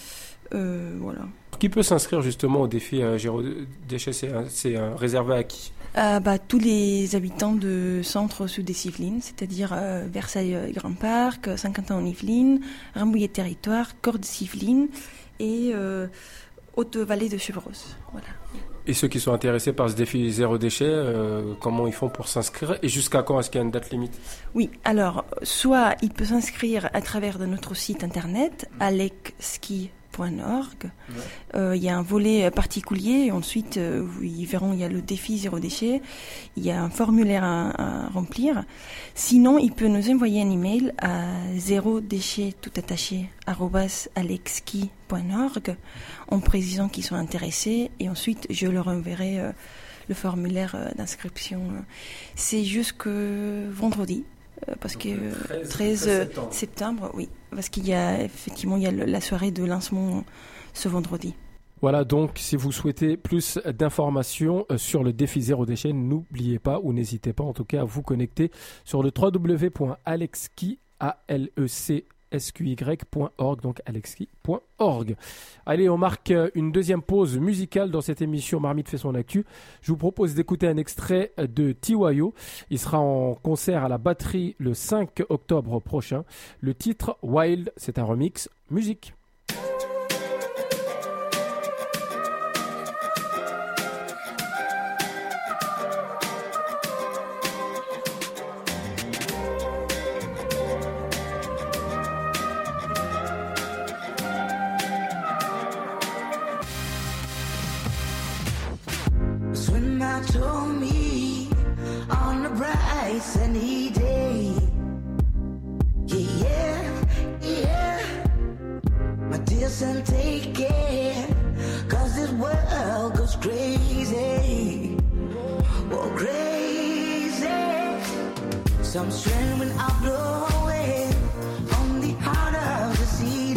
euh, voilà. Qui peut s'inscrire justement au défi euh, zéro déchet, c'est, c'est euh, réservé à qui ? euh, bah, Tous les habitants de centre sud des Yvelines, c'est-à-dire euh, Versailles Grand Parc, Saint-Quentin en Yvelines, Rambouillet Territoire, Cordes Yvelines et euh, Haute-Vallée de Chevreuse. Voilà. Et ceux qui sont intéressés par ce défi zéro déchet, euh, comment ils font pour s'inscrire et jusqu'à quand est-ce qu'il y a une date limite ? Oui, alors soit il peut s'inscrire à travers de notre site internet mmh. alecski point org. Ouais. Euh, il y a un volet particulier et ensuite euh, ils verront il y a le défi zéro déchet, il y a un formulaire à, à remplir. Sinon, il peut nous envoyer un email à zéro déchet tout attaché arobase alecski point org en précisant qu'ils sont intéressés et ensuite je leur enverrai euh, le formulaire euh, d'inscription. C'est jusque vendredi. Parce que treize, treize septembre. septembre, oui, parce qu'il y a effectivement il y a la soirée de lancement ce vendredi. Voilà, donc si vous souhaitez plus d'informations sur le défi zéro déchet, n'oubliez pas ou n'hésitez pas en tout cas à vous connecter sur le w w w point alexki point org, donc alexki point org. Allez, on marque une deuxième pause musicale dans cette émission Marmite fait son actu. Je vous propose d'écouter un extrait de Tiwayo. Il sera en concert à la batterie le cinq octobre prochain. Le titre Wild, c'est un remix. Musique. Told me on a bright sunny day, yeah, yeah, yeah, my dear son, take care, cause this world goes crazy, oh crazy, some strand when I blow away on the heart of the city.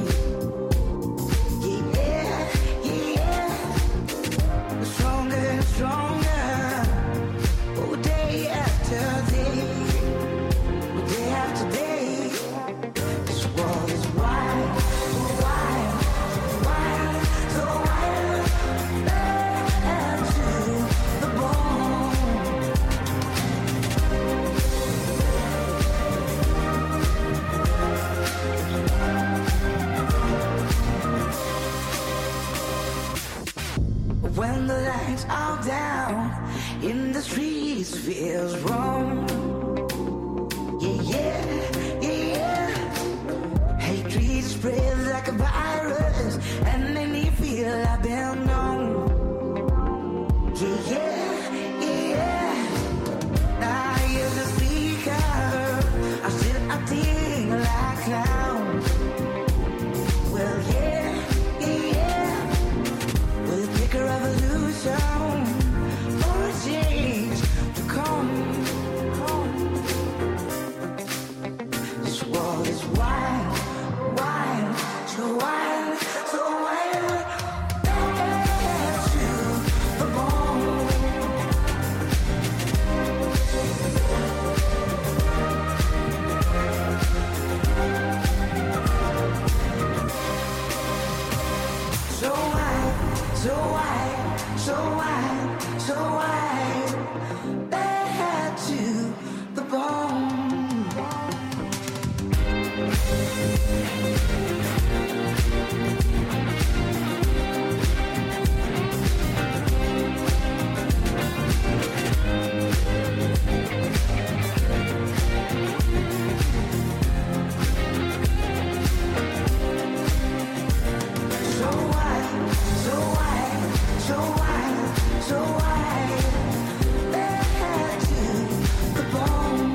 Stronger, oh, day after day, oh, day after day. This world is wild, so wild, so wild, so wild, bad to the bone. When the lights are down in the streets feels wrong, yeah, yeah, yeah, yeah. Hatred spreads like a virus and made me feel I've been known, yeah, yeah, yeah. I used to speak up, I still I think like clown. Well, yeah, yeah, yeah. We'll pick a revolution for a change to come. This world is wild, wild, so wild, so wild, bad to the bone. So wild, so wild, so wild, so wild, bad to the bone. So wild, so wild, so wild, so wild, bad to the bone.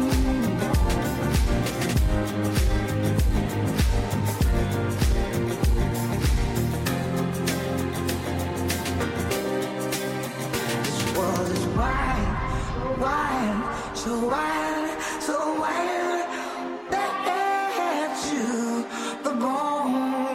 This world is wild, wild, so wild, so wild, bad to the bone.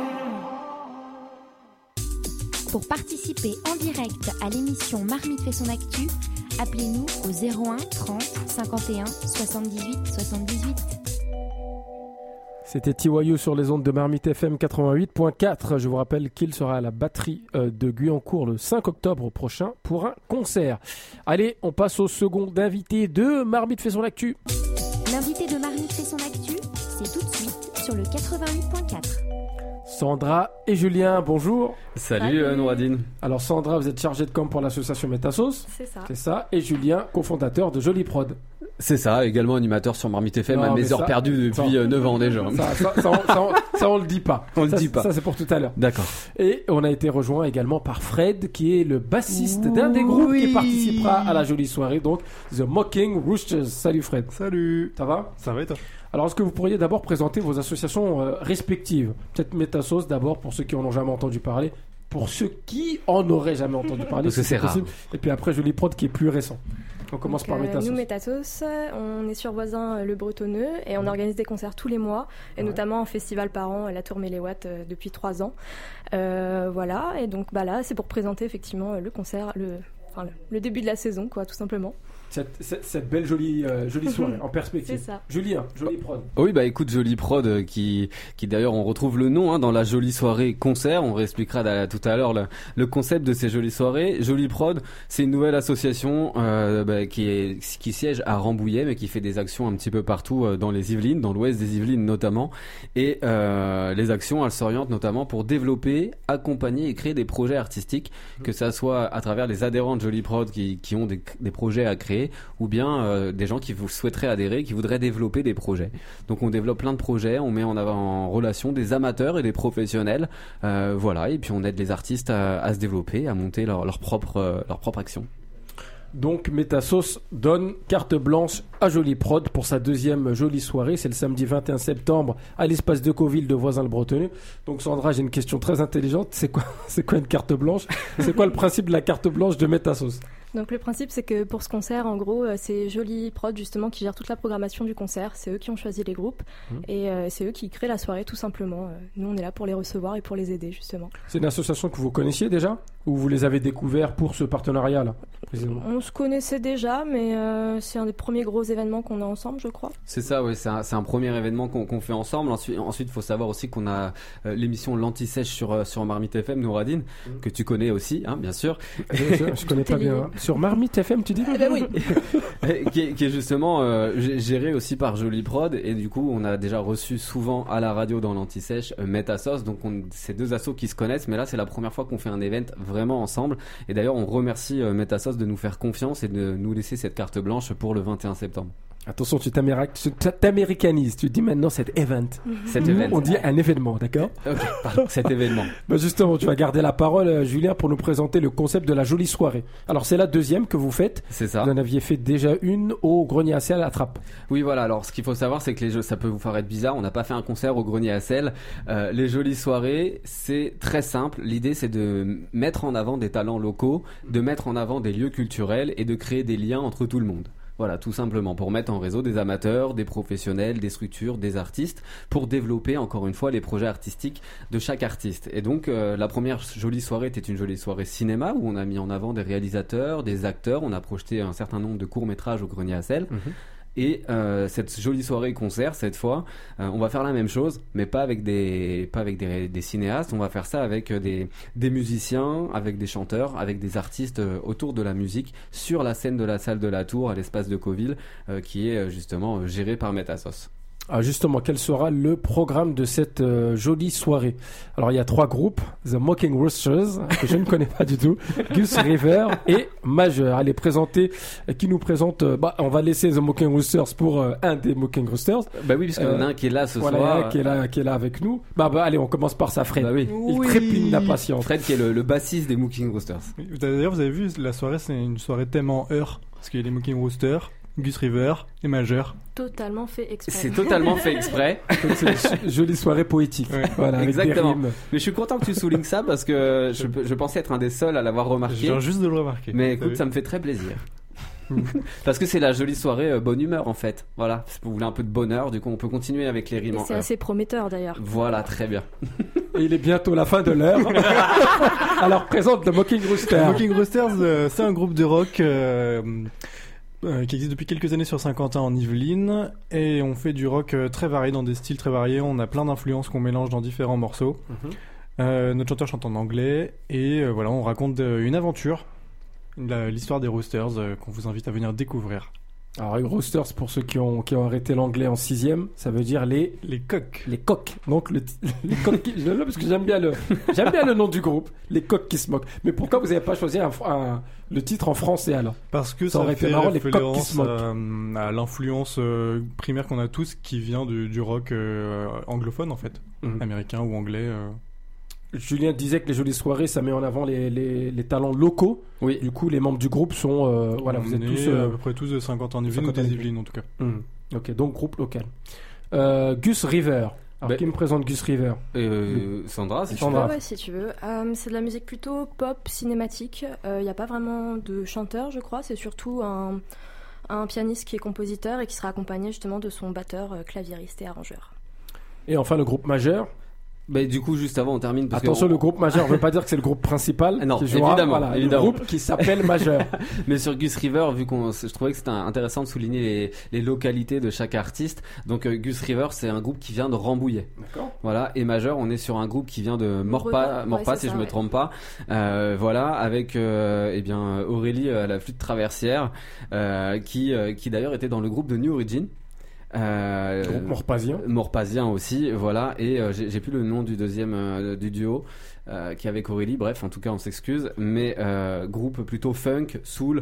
Pour participer en direct à l'émission Marmite fait son actu, appelez-nous au zéro un trente cinquante et un soixante-dix-huit soixante-dix-huit. C'était Tiwayo sur les ondes de Marmite F M quatre-vingt-huit point quatre. Je vous rappelle qu'il sera à la batterie euh, de Guyancourt le cinq octobre prochain pour un concert. Allez, on passe au second invité de Marmite fait son actu. L'invité de Marmite fait son actu, c'est tout de suite sur le quatre-vingt-huit point quatre. Sandra et Julien, bonjour. Salut, Salut. Nouradine. Alors Sandra, vous êtes chargée de com pour l'association Métasauce. C'est ça. C'est ça. Et Julien, cofondateur de Jolie Prod. C'est ça, également animateur sur Marmite F M à mes ça, heures perdues depuis ça, neuf ans déjà. Ça, ça, ça, ça, ça, on, ça, on le dit pas. On ça, le dit pas. Ça, c'est pour tout à l'heure. D'accord. Et on a été rejoint également par Fred, qui est le bassiste oui. d'un des groupes qui participera à la jolie soirée, donc The Mocking Roosters. Salut Fred. Salut. Ça va ? Ça va et toi ? Alors, est-ce que vous pourriez d'abord présenter vos associations euh, respectives ? Peut-être Métasauce d'abord, pour ceux qui en ont jamais entendu parler. Pour ceux qui en auraient jamais entendu parler. Parce que c'est rare. Et puis après, Jolie Prod qui est plus récent. On commence Donc, par euh, Métasauce. Nous, Métasauce, on est sur Voisin le Bretonneux et on Mmh. organise des concerts tous les mois, et Ouais. notamment un festival par an, la Tour Méléwatt, euh, depuis trois ans. Euh, voilà, et donc bah, là, c'est pour présenter effectivement le concert, le, enfin, le, le début de la saison, quoi, tout simplement. Cette, cette, cette belle jolie, euh, jolie soirée en perspective. C'est ça. Julien, jolie prod. Oui, bah écoute, jolie prod euh, qui, qui d'ailleurs on retrouve le nom hein, dans la jolie soirée concert. On réexpliquera da- tout à l'heure le, le concept de ces jolies soirées. Jolie prod, c'est une nouvelle association euh, bah, qui, est, qui siège à Rambouillet, mais qui fait des actions un petit peu partout euh, dans les Yvelines, dans l'ouest des Yvelines notamment. Et euh, les actions, elles s'orientent notamment pour développer, accompagner et créer des projets artistiques, que ça soit à travers les adhérents de Jolie Prod qui, qui ont des, des projets à créer, ou bien euh, des gens qui vous souhaiteraient adhérer, qui voudraient développer des projets. Donc on développe plein de projets, on met en, avant, en relation des amateurs et des professionnels, euh, voilà, et puis on aide les artistes à, à se développer, à monter leur, leur propre euh, leur propre action. Donc Métasauce donne carte blanche à Jolie Prod pour sa deuxième jolie soirée. C'est le samedi vingt et un septembre à l'espace de Coville de Voisin-le-Bretonneux. Donc Sandra, j'ai une question très intelligente. C'est quoi, c'est quoi une carte blanche? C'est quoi le principe de la carte blanche de Métasauce? Donc le principe, c'est que pour ce concert, en gros, euh, c'est Jolie Prod justement qui gère toute la programmation du concert. C'est eux qui ont choisi les groupes Mmh. et euh, c'est eux qui créent la soirée tout simplement. Euh, nous, on est là pour les recevoir et pour les aider justement. C'est une association que vous connaissiez déjà? Ou vous les avez découverts pour ce partenariat-là précisément? On se connaissait déjà, mais euh, c'est un des premiers gros événements qu'on a ensemble, je crois. C'est ça, oui, c'est un, c'est un premier événement qu'on, qu'on fait ensemble. Ensuite, ensuite, faut savoir aussi qu'on a euh, l'émission L'Anti-Sèche sur, euh, sur Marmite F M, Nouradine, mmh. que tu connais aussi, hein, bien sûr. Je, je connais pas bien. Hein. Sur Marmite F M, tu dis? Ah bah oui. qui, est, qui est justement euh, géré aussi par Jolie Prod, et du coup, on a déjà reçu souvent à la radio dans l'Anti-Sèche euh, Métasauce, donc on, c'est deux assos qui se connaissent, mais là, c'est la première fois qu'on fait un event vraiment ensemble. Et d'ailleurs, on remercie euh, Métasauce de nous faire confiance et de nous laisser cette carte blanche pour le vingt et un septembre. Attention, tu t'américanises, tu dis maintenant cet event. Cet Nous, event. on dit un événement, d'accord? Ok, pardon, cet événement. Bah justement, tu vas garder la parole, euh, Julien, pour nous présenter le concept de la jolie soirée. Alors, c'est la deuxième que vous faites. C'est ça. Vous en aviez fait déjà une au Grenier à Sel à Trappes. Oui, voilà. Alors, ce qu'il faut savoir, c'est que les jeux, ça peut vous faire être bizarre. On n'a pas fait un concert au Grenier à Sel. Euh, les jolies soirées, c'est très simple. L'idée, c'est de mettre en avant des talents locaux, de mettre en avant des lieux culturels et de créer des liens entre tout le monde. Voilà, tout simplement, pour mettre en réseau des amateurs, des professionnels, des structures, des artistes, pour développer, encore une fois, les projets artistiques de chaque artiste. Et donc, euh, la première jolie soirée était une jolie soirée cinéma, où on a mis en avant des réalisateurs, des acteurs, on a projeté un certain nombre de courts-métrages au Grenier à Sel. Mmh. Et euh, cette jolie soirée concert, cette fois, euh, on va faire la même chose, mais pas avec des pas avec des, des cinéastes. On va faire ça avec des des musiciens, avec des chanteurs, avec des artistes euh, autour de la musique sur la scène de la salle de la Tour à l'espace de Coville, euh, qui est euh, justement euh, géré par Métasauce. Ah justement, quel sera le programme de cette euh, jolie soirée? Alors il y a trois groupes, The Mocking Roosters, que je ne connais pas du tout, Gus River et Majeur. Allez, présenter, euh, qui nous présente, euh, bah, on va laisser The Mocking Roosters pour euh, un des Mocking Roosters. Bah oui, parce qu'il y en a un qui est là ce voilà, soir. Voilà, qui est là, qui est là avec nous. Bah, bah allez, on commence par ça, Fred. Bah oui. Il oui. trépigne d'impatience. Fred qui est le, le bassiste des Mocking Roosters. D'ailleurs, vous avez vu, la soirée, c'est une soirée thème en heure, parce qu'il y a les Mocking Roosters, Gus River et Majeur. Totalement fait exprès. C'est totalement fait exprès. Donc, c'est une jolie soirée poétique. Ouais. Voilà, avec exactement. des rimes. Mais je suis content que tu soulignes ça parce que je, je pensais être un des seuls à l'avoir remarqué. Je viens juste de le remarquer. Mais écoute, ça me fait très plaisir. Parce que c'est la jolie soirée euh, bonne humeur en fait. Voilà, si vous voulez un peu de bonheur, du coup on peut continuer avec les rimes. Et en c'est heure. assez prometteur d'ailleurs. Voilà, très bien. Et il est bientôt la fin de l'heure. Alors présente le Mocking Rooster. Les Mocking Roosters, euh, c'est un groupe de rock euh, euh, qui existe depuis quelques années sur Saint-Quentin en Yvelines, et on fait du rock euh, très varié, dans des styles très variés. On a plein d'influences qu'on mélange dans différents morceaux. Mm-hmm. Euh, notre chanteur chante en anglais, et euh, voilà, on raconte de, une aventure, la, l'histoire des Roosters euh, qu'on vous invite à venir découvrir. Alors, les Roosters, pour ceux qui ont, qui ont arrêté l'anglais en sixième, ça veut dire les... Les coqs. Les coqs. Donc, le, les coqs qui... Je, parce que j'aime bien, le, j'aime bien le nom du groupe. Les coqs qui se moquent. Mais pourquoi vous n'avez pas choisi un, un, le titre en français, alors? Parce que ça, ça aurait fait été marrant, les coqs qui se moquent. À, à l'influence euh, primaire qu'on a tous, qui vient du, du rock euh, anglophone, en fait. Mm-hmm. Américain ou anglais. Euh... Julien disait que les jolies soirées, ça met en avant les, les, les talents locaux. Oui. Du coup, les membres du groupe sont... Euh, voilà, On vous êtes est tous... Euh, à peu près tous de cinquante ans en Yvelines ou des Yvelines, en tout cas. Mmh. Ok, donc groupe local. Euh, Gus River. Alors, bah, qui me présente Gus River? euh, Sandra, si Sandra. Ouais, ouais, si tu veux. Euh, c'est de la musique plutôt pop, cinématique. Il euh, n'y a pas vraiment de chanteur, je crois. C'est surtout un, un pianiste qui est compositeur et qui sera accompagné justement de son batteur, euh, claviériste et arrangeur. Et enfin, le groupe majeur. Bah, du coup, juste avant, on termine. Parce Attention, que on... le groupe majeur, on veut pas dire que c'est le groupe principal. Non, qui jouera, évidemment, voilà, évidemment. Le groupe qui s'appelle Majeur. Mais sur Gus River, vu qu'on, je trouvais que c'était intéressant de souligner les, les localités de chaque artiste. Donc, euh, Gus River, c'est un groupe qui vient de Rambouillet. D'accord. Voilà. Et Majeur, on est sur un groupe qui vient de Morpas, Ouais, Morpas, c'est si ça, je me ouais. trompe pas. Euh, voilà, avec euh, eh bien Aurélie à la flûte traversière, euh, qui, euh, qui d'ailleurs était dans le groupe de New Origin. Euh, Le groupe Morpasien. Morpasien aussi, voilà. Et euh, j'ai, j'ai plus le nom du deuxième euh, du duo. Euh, qui est avec Aurélie, bref, en tout cas on s'excuse, mais euh, groupe plutôt funk, soul,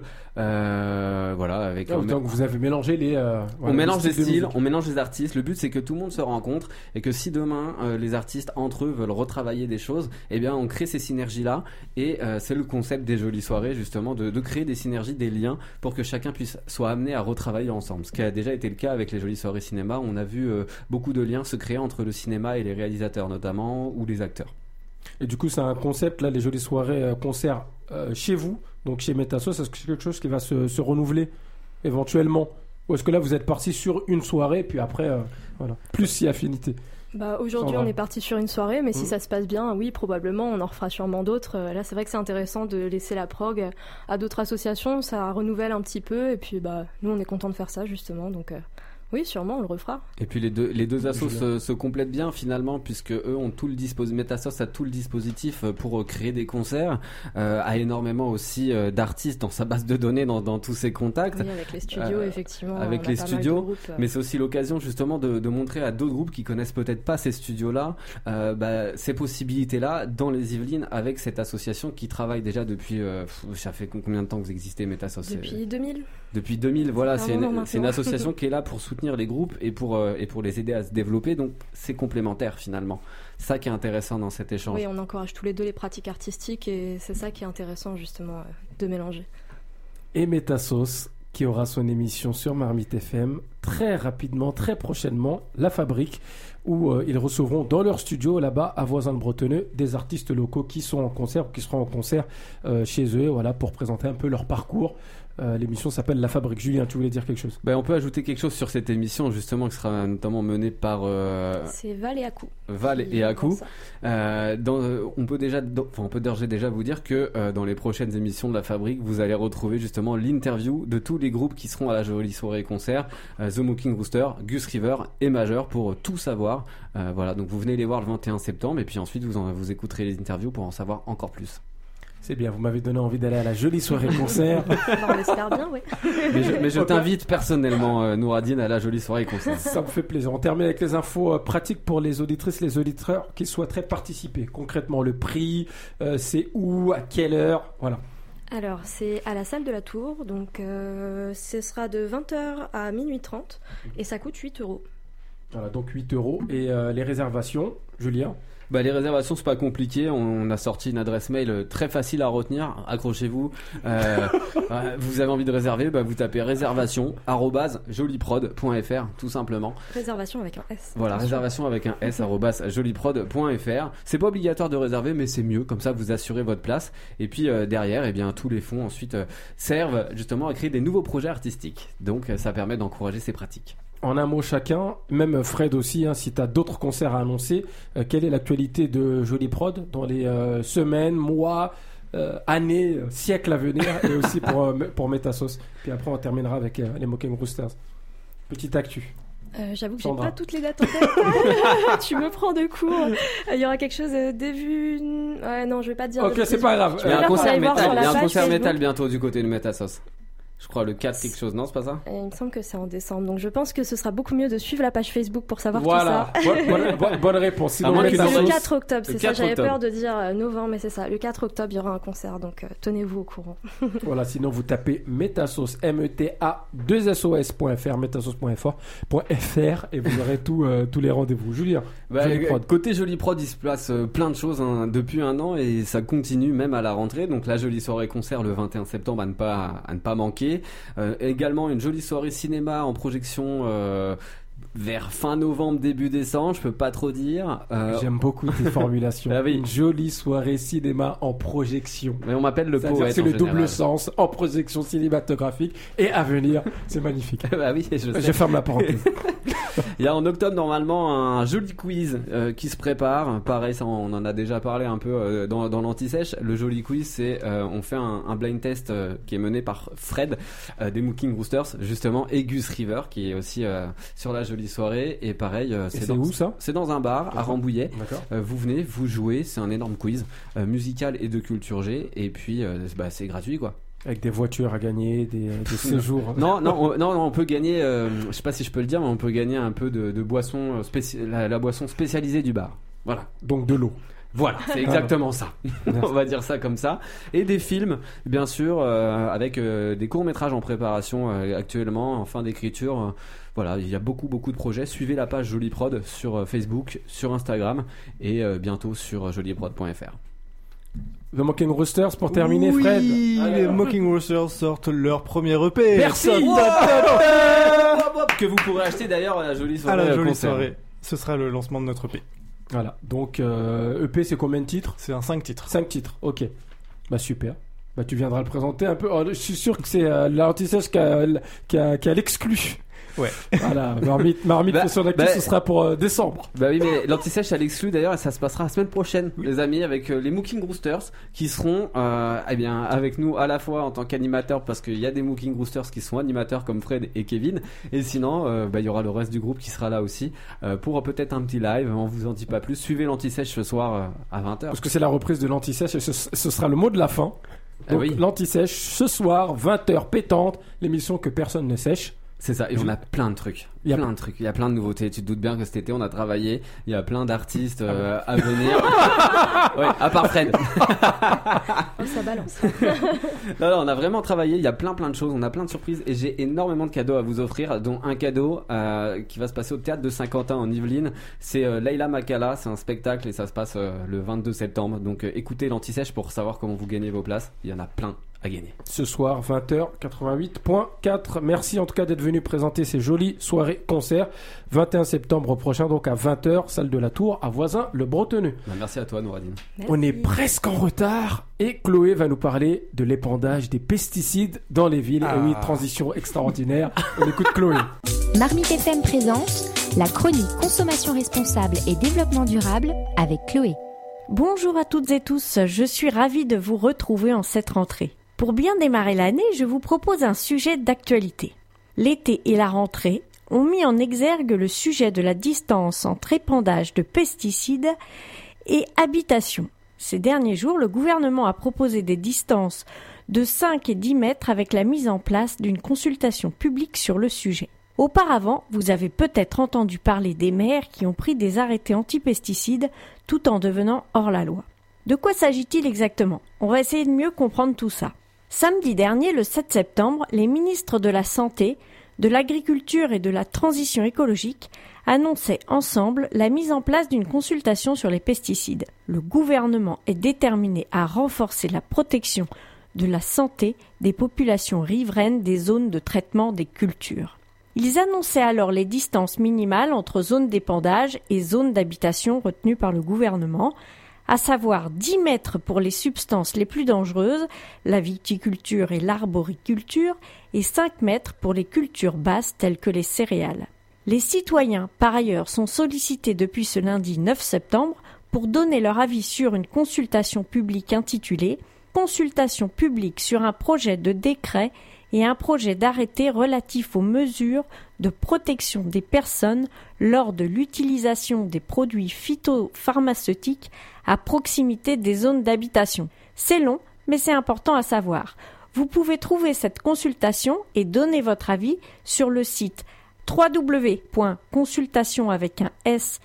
euh, voilà, avec. Ah, donc vous avez mélangé les. Euh, on voilà, mélange les les styles de styles, musique. on mélange les artistes. Le but c'est que tout le monde se rencontre et que si demain euh, les artistes entre eux veulent retravailler des choses, eh bien on crée ces synergies là et euh, c'est le concept des jolies soirées justement de, de créer des synergies, des liens pour que chacun puisse soit amené à retravailler ensemble. Ce qui a déjà été le cas avec les jolies soirées cinéma. On a vu euh, beaucoup de liens se créer entre le cinéma et les réalisateurs notamment ou les acteurs. Et du coup, c'est un concept, là, les jolies soirées euh, concerts euh, chez vous, donc chez Metasos. Est-ce que c'est quelque chose qui va se, se renouveler éventuellement? Ou est-ce que là, vous êtes parti sur une soirée, puis après, euh, voilà, plus si affinité? Bah, aujourd'hui, Sandra. on est parti sur une soirée, mais si Mmh. ça se passe bien, oui, probablement, on en refera sûrement d'autres. Euh, Là, c'est vrai que c'est intéressant de laisser la prog à d'autres associations, ça renouvelle un petit peu, et puis bah, nous, on est content de faire ça, justement, donc euh, oui, sûrement, on le refera. Et puis les deux, les deux assos Julien. se, se complètent bien finalement puisque eux ont tout le dispositif, Metasos a tout le dispositif pour euh, créer des concerts, euh, a énormément aussi euh, d'artistes dans sa base de données, dans, dans tous ses contacts. Oui, avec les studios, Euh, effectivement. avec on a les pas mal studios, de groupes, euh. Mais c'est aussi l'occasion justement de, de montrer à d'autres groupes qui connaissent peut-être pas ces studios-là, euh, bah, ces possibilités-là dans les Yvelines avec cette association qui travaille déjà depuis, euh, pff, ça fait combien de temps que vous existez Metasos? C'est- Depuis deux mille. Depuis deux mille, voilà, Ça fait c'est un moment une, maintenant. c'est une association qui est là pour soutenir les groupes et pour, euh, et pour les aider à se développer, donc c'est complémentaire finalement. C'est ça qui est intéressant dans cet échange. Oui, on encourage tous les deux les pratiques artistiques, et c'est ça qui est intéressant, justement, euh, de mélanger. Et Metasos, qui aura son émission sur Marmite F M très rapidement, très prochainement, La Fabrique, où euh, ils recevront dans leur studio là-bas à Voisin-le-Bretonneux des artistes locaux qui sont en concert ou qui seront en concert euh, chez eux, voilà, pour présenter un peu leur parcours. Euh, l'émission s'appelle La Fabrique. Julien, tu voulais dire quelque chose? Ben, on peut ajouter quelque chose sur cette émission justement qui sera notamment menée par euh, C'est Val et Akou. Val qui et Akou. font ça. Euh, dans, euh, on peut déjà, dans- enfin, on peut d'ores et déjà vous dire que euh, dans les prochaines émissions de La Fabrique, vous allez retrouver justement l'interview de tous les groupes qui seront à la jolie soirée concert, euh, The Mocking Rooster, Gus River et Majeur pour euh, tout savoir. Euh, voilà, donc vous venez les voir le vingt et un septembre et puis ensuite vous en, vous écouterez les interviews pour en savoir encore plus. C'est bien, vous m'avez donné envie d'aller à la jolie soirée concert. Bah, on l'espère bien, oui. Mais je, mais je Ok. t'invite personnellement, euh, Nouradine, à la jolie soirée concert. Ça me fait plaisir. On termine avec les infos euh, pratiques pour les auditrices, les auditeurs qui souhaiteraient participer. Concrètement, le prix, euh, c'est où, à quelle heure, voilà. Alors, c'est à la salle de la Tour, donc euh, ce sera de vingt heures à minuit trente, et ça coûte huit euros. Voilà, donc huit euros. Et euh, les réservations, Julien? Bah, les réservations, c'est pas compliqué. On a sorti une adresse mail très facile à retenir. Accrochez-vous. Euh, euh, vous avez envie de réserver, bah, vous tapez réservation arobase joliprod point f r tout simplement. Réservation avec un S. Voilà, attention. réservation avec un S arobase joliprod point f r. C'est pas obligatoire de réserver, mais c'est mieux. Comme ça, vous assurez votre place. Et puis euh, derrière, eh bien, tous les fonds ensuite euh, servent justement à créer des nouveaux projets artistiques. Donc, euh, ça permet d'encourager ces pratiques. En un mot chacun, même Fred aussi, hein, si tu as d'autres concerts à annoncer, euh, quelle est l'actualité de Jolie Prod dans les euh, semaines, mois, euh, années, euh, siècles à venir, et aussi pour, euh, pour Metasos. Puis après, on terminera avec euh, les Mocking Roosters. Petite actu. Euh, J'avoue que j'ai Sandra. pas toutes les dates en tête. Tu me prends de court. Il y aura quelque chose euh, début. Ouais, non, je vais pas te dire. Ok, de c'est bêtises. pas grave. Il y a Euh, un là, concert faut aller voir métal, sur il y la a un page concert Facebook. métal bientôt du côté de Metasos. Je crois le quatre quelque chose, non, c'est pas ça? Euh, Il me semble que c'est en décembre, donc je pense que ce sera beaucoup mieux de suivre la page Facebook pour savoir Voilà, tout ça. bonne, bonne- bonne- bonne réponse. Sinon, À moins Ah oui, que c'est le Metasos- quatre octobre, le c'est ça. quatre J'avais octobre. peur de dire euh, novembre, mais c'est ça. Le quatre octobre, il y aura un concert, donc euh, tenez-vous au courant. Voilà, sinon vous tapez Metasos, M E T A deux S O S point F R, metasos point F R, et vous aurez tout, euh, tous les rendez-vous. Julien, Bah, Jolie euh, Prod. côté Jolie Prod, il se place euh, plein de choses hein, depuis un an et ça continue même à la rentrée. Donc la jolie soirée concert le vingt et un septembre à ne pas à ne pas manquer. Euh, également une jolie soirée cinéma en projection. Euh, vers fin novembre, début décembre, je peux pas trop dire. Euh... J'aime beaucoup tes formulations. Ah oui. Une jolie soirée cinéma en projection. Mais on m'appelle le poète. C'est en le général. double sens en projection cinématographique et à venir. C'est magnifique. Bah oui, je sais. Je ferme la parenthèse. Il y a en octobre normalement un joli quiz euh, qui se prépare. Pareil, ça on en a déjà parlé un peu euh, dans, dans l'anti-sèche. Le joli quiz, c'est euh, on fait un, un blind test euh, qui est mené par Fred euh, des Mooking Roosters justement et Gus River qui est aussi euh, sur la jolie soirée. Et pareil, euh, c'est, et c'est dans, où ça ? C'est dans un bar à Rambouillet. D'accord. Euh, vous venez, vous jouez, c'est un énorme quiz euh, musical et de culture G. Et puis euh, bah, c'est gratuit quoi. Avec des voitures à gagner, des, des séjours. Non, non, on, non, on peut gagner. Euh, je sais pas si je peux le dire, mais on peut gagner un peu de, de boisson spéci- la, la boisson spécialisée du bar. Voilà. Donc de l'eau. Voilà, c'est exactement ça. On va dire ça comme ça. Et des films, bien sûr, euh, avec euh, des courts-métrages en préparation euh, actuellement, en fin d'écriture. Euh, voilà, il y a beaucoup, beaucoup de projets. Suivez la page Jolie Prod sur euh, Facebook, sur Instagram et euh, bientôt sur jolieprod point f r. The Mooking Roosters pour terminer, oui, Fred. Les Mooking Roosters sortent leur premier E P. Merci. Wow. Que vous pourrez acheter d'ailleurs à la jolie soirée. À la jolie concert. soirée. Ce sera le lancement de notre E P. Voilà, donc euh, E P c'est combien de titres ? C'est un cinq titres. cinq titres, ok. Bah super. Bah tu viendras le présenter un peu. Oh, je suis sûr que c'est euh, l'anti-sèche qui a, qui a, qui a l'exclu. Ouais. Voilà, Marmite, Marmite bah, fait son actu, bah, ce sera pour euh, décembre. Bah oui, mais l'anti-sèche à l'exclu d'ailleurs, et ça se passera la semaine prochaine, oui. Les amis, avec euh, les Mooking Roosters qui seront euh, eh bien, avec nous à la fois en tant qu'animateurs, parce qu'il y a des Mooking Roosters qui sont animateurs comme Fred et Kevin, et sinon, euh, bah, il y aura le reste du groupe qui sera là aussi euh, pour euh, peut-être un petit live. On vous en dit pas plus. Suivez l'anti-sèche ce soir euh, à vingt heures. Parce que c'est la reprise de l'anti-sèche et ce, ce sera le mot de la fin. Donc ah oui. L'anti-sèche ce soir, vingt heures pétante, l'émission que personne ne sèche. C'est ça, et on a plein de trucs. Il y a plein de trucs, il y a plein de nouveautés. Tu te doutes bien que cet été on a travaillé. Il y a plein d'artistes euh, à venir. Ouais, à part Fred. Oh, ça balance. Non, non, on a vraiment travaillé. Il y a plein, plein de choses. On a plein de surprises et j'ai énormément de cadeaux à vous offrir, dont un cadeau euh, qui va se passer au théâtre de Saint-Quentin en Yvelines. C'est euh, Leila Makala. C'est un spectacle et ça se passe euh, le vingt-deux septembre. Donc euh, écoutez l'anti-sèche pour savoir comment vous gagnez vos places. Il y en a plein à gagner. Ce soir, vingt heures, quatre-vingt-huit point quatre. Merci en tout cas d'être venu présenter ces jolies soirées concerts. vingt et un septembre prochain, donc à vingt heures, salle de la Tour, à Voisin, le Bretonneux. Bah, merci à toi, Nouradine. Merci. On est presque en retard et Chloé va nous parler de l'épandage des pesticides dans les villes. Ah. Et oui, transition extraordinaire. On écoute Chloé. Marmite F M présente la chronique consommation responsable et développement durable avec Chloé. Bonjour à toutes et tous, je suis ravie de vous retrouver en cette rentrée. Pour bien démarrer l'année, je vous propose un sujet d'actualité. L'été et la rentrée ont mis en exergue le sujet de la distance entre épandage de pesticides et habitation. Ces derniers jours, le gouvernement a proposé des distances de cinq et dix mètres avec la mise en place d'une consultation publique sur le sujet. Auparavant, vous avez peut-être entendu parler des maires qui ont pris des arrêtés anti-pesticides tout en devenant hors la loi. De quoi s'agit-il exactement ? On va essayer de mieux comprendre tout ça. Samedi dernier, le sept septembre, les ministres de la Santé, de l'Agriculture et de la Transition écologique annonçaient ensemble la mise en place d'une consultation sur les pesticides. Le gouvernement est déterminé à renforcer la protection de la santé des populations riveraines des zones de traitement des cultures. Ils annonçaient alors les distances minimales entre zones d'épandage et zones d'habitation retenues par le gouvernement, à savoir dix mètres pour les substances les plus dangereuses, la viticulture et l'arboriculture, et cinq mètres pour les cultures basses telles que les céréales. Les citoyens, par ailleurs, sont sollicités depuis ce lundi neuf septembre pour donner leur avis sur une consultation publique intitulée « Consultation publique sur un projet de décret et un projet d'arrêté relatif aux mesures de protection des personnes lors de l'utilisation des produits phytopharmaceutiques à proximité des zones d'habitation. » C'est long, mais c'est important à savoir. Vous pouvez trouver cette consultation et donner votre avis sur le site w w w point consultation avec un s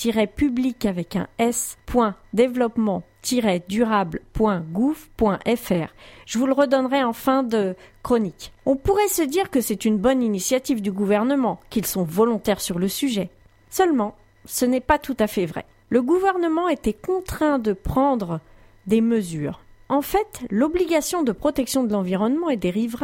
public avec un s point développement durable point gouv point f r. Je vous le redonnerai en fin de chronique. On pourrait se dire que c'est une bonne initiative du gouvernement, qu'ils sont volontaires sur le sujet. Seulement, ce n'est pas tout à fait vrai. Le gouvernement était contraint de prendre des mesures. En fait, l'obligation de protection de l'environnement et des riverains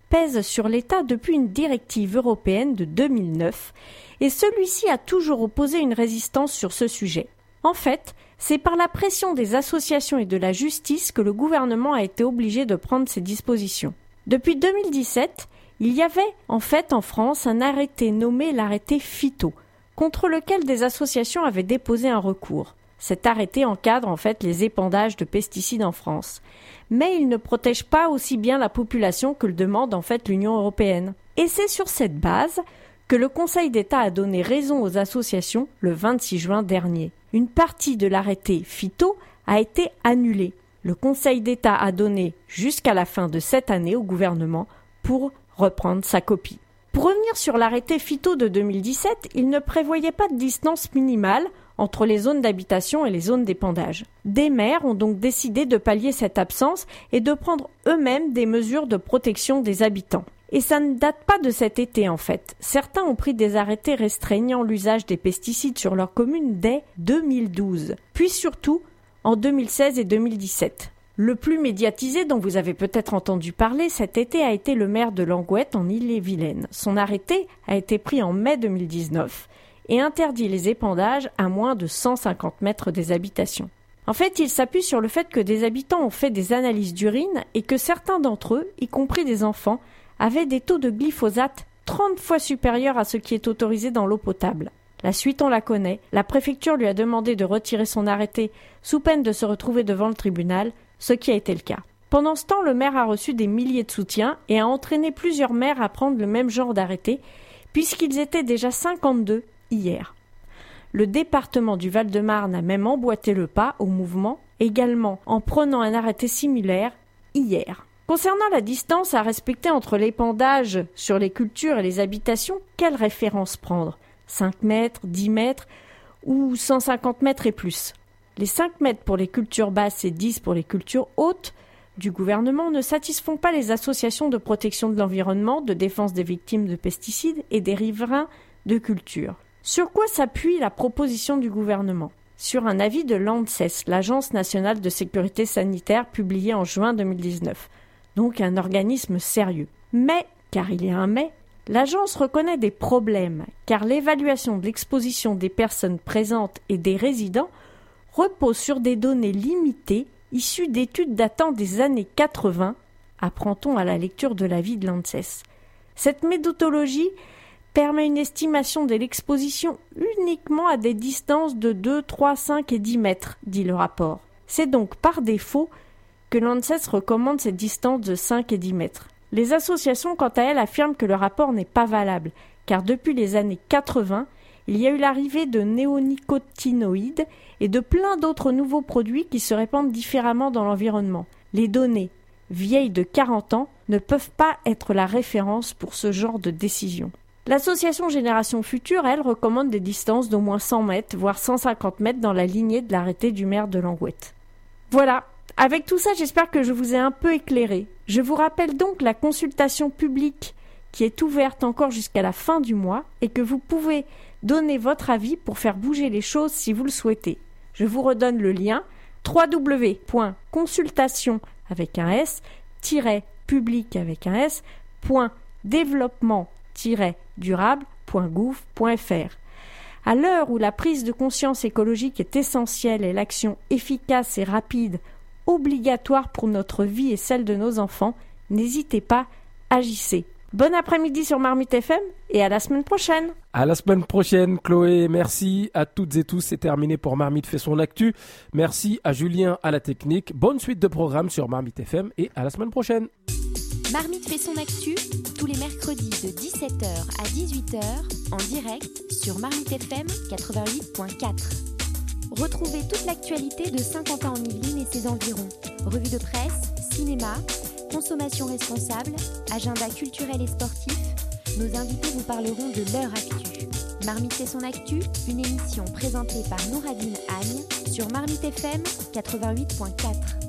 pèse sur l'État depuis une directive européenne de deux mille neuf et celui-ci a toujours opposé une résistance sur ce sujet. En fait, c'est par la pression des associations et de la justice que le gouvernement a été obligé de prendre ces dispositions. Depuis deux mille dix-sept, il y avait en fait en France un arrêté nommé l'arrêté Phyto, contre lequel des associations avaient déposé un recours. Cet arrêté encadre en fait les épandages de pesticides en France. Mais il ne protège pas aussi bien la population que le demande en fait l'Union européenne. Et c'est sur cette base que le Conseil d'État a donné raison aux associations le vingt-six juin dernier. Une partie de l'arrêté Phyto a été annulée. Le Conseil d'État a donné jusqu'à la fin de cette année au gouvernement pour reprendre sa copie. Pour revenir sur l'arrêté Phyto de deux mille dix-sept, il ne prévoyait pas de distance minimale entre les zones d'habitation et les zones d'épandage. Des maires ont donc décidé de pallier cette absence et de prendre eux-mêmes des mesures de protection des habitants. Et ça ne date pas de cet été en fait. Certains ont pris des arrêtés restreignant l'usage des pesticides sur leur commune dès deux mille douze, puis surtout en deux mille seize et deux mille dix-sept. Le plus médiatisé, dont vous avez peut-être entendu parler cet été, a été le maire de Langouette en Ille-et-Vilaine. Son arrêté a été pris en mai deux mille dix-neuf et interdit les épandages à moins de cent cinquante mètres des habitations. En fait, il s'appuie sur le fait que des habitants ont fait des analyses d'urine et que certains d'entre eux, y compris des enfants, avaient des taux de glyphosate trente fois supérieurs à ce qui est autorisé dans l'eau potable. La suite, on la connaît. La préfecture lui a demandé de retirer son arrêté sous peine de se retrouver devant le tribunal, ce qui a été le cas. Pendant ce temps, le maire a reçu des milliers de soutiens et a entraîné plusieurs maires à prendre le même genre d'arrêté, puisqu'ils étaient déjà cinquante-deux hier. Le département du Val-de-Marne a même emboîté le pas au mouvement, également en prenant un arrêté similaire hier. Concernant la distance à respecter entre l'épandage sur les cultures et les habitations, quelle référence prendre ? cinq mètres, dix mètres ou cent cinquante mètres et plus. Les cinq mètres pour les cultures basses et dix pour les cultures hautes du gouvernement ne satisfont pas les associations de protection de l'environnement, de défense des victimes de pesticides et des riverains de culture. Sur quoi s'appuie la proposition du gouvernement ? Sur un avis de l'ANSES, l'Agence nationale de sécurité sanitaire, publié en juin deux mille dix-neuf. Donc un organisme sérieux. Mais, car il y a un mais, l'agence reconnaît des problèmes, car l'évaluation de l'exposition des personnes présentes et des résidents repose sur des données limitées issues d'études datant des années quatre-vingts, apprend-on à la lecture de l'avis de l'ANSES. Cette méthodologie permet une estimation de l'exposition uniquement à des distances de deux, trois, cinq et dix mètres, dit le rapport. C'est donc par défaut que l'ANSES recommande cette distance de cinq et dix mètres. Les associations, quant à elles, affirment que le rapport n'est pas valable, car depuis les années quatre-vingts, il y a eu l'arrivée de néonicotinoïdes et de plein d'autres nouveaux produits qui se répandent différemment dans l'environnement. Les données vieilles de quarante ans ne peuvent pas être la référence pour ce genre de décision. L'association Génération Future, elle, recommande des distances d'au moins cent mètres, voire cent cinquante mètres dans la lignée de l'arrêté du maire de Langouette. Voilà. Avec tout ça, j'espère que je vous ai un peu éclairé. Je vous rappelle donc la consultation publique qui est ouverte encore jusqu'à la fin du mois et que vous pouvez donner votre avis pour faire bouger les choses si vous le souhaitez. Je vous redonne le lien w w w point consultation avec un s public avec un s point développement durable point gouv point f r. À l'heure où la prise de conscience écologique est essentielle et l'action efficace et rapide obligatoire pour notre vie et celle de nos enfants, n'hésitez pas, agissez. Bon après-midi sur Marmite F M et à la semaine prochaine. À la semaine prochaine, Chloé. Merci à toutes et tous. C'est terminé pour Marmite fait son actu. Merci à Julien à la technique. Bonne suite de programme sur Marmite F M et à la semaine prochaine. Marmite fait son actu tous les mercredis de dix-sept heures à dix-huit heures en direct sur Marmite F M quatre-vingt-huit point quatre. Retrouvez toute l'actualité de Saint-Quentin en Yvelines et ses environs. Revue de presse, cinéma, consommation responsable, agenda culturel et sportif. Nos invités vous parleront de leur actu. Marmite fait son actu, une émission présentée par Nouradine Agne sur Marmite F M quatre-vingt-huit point quatre.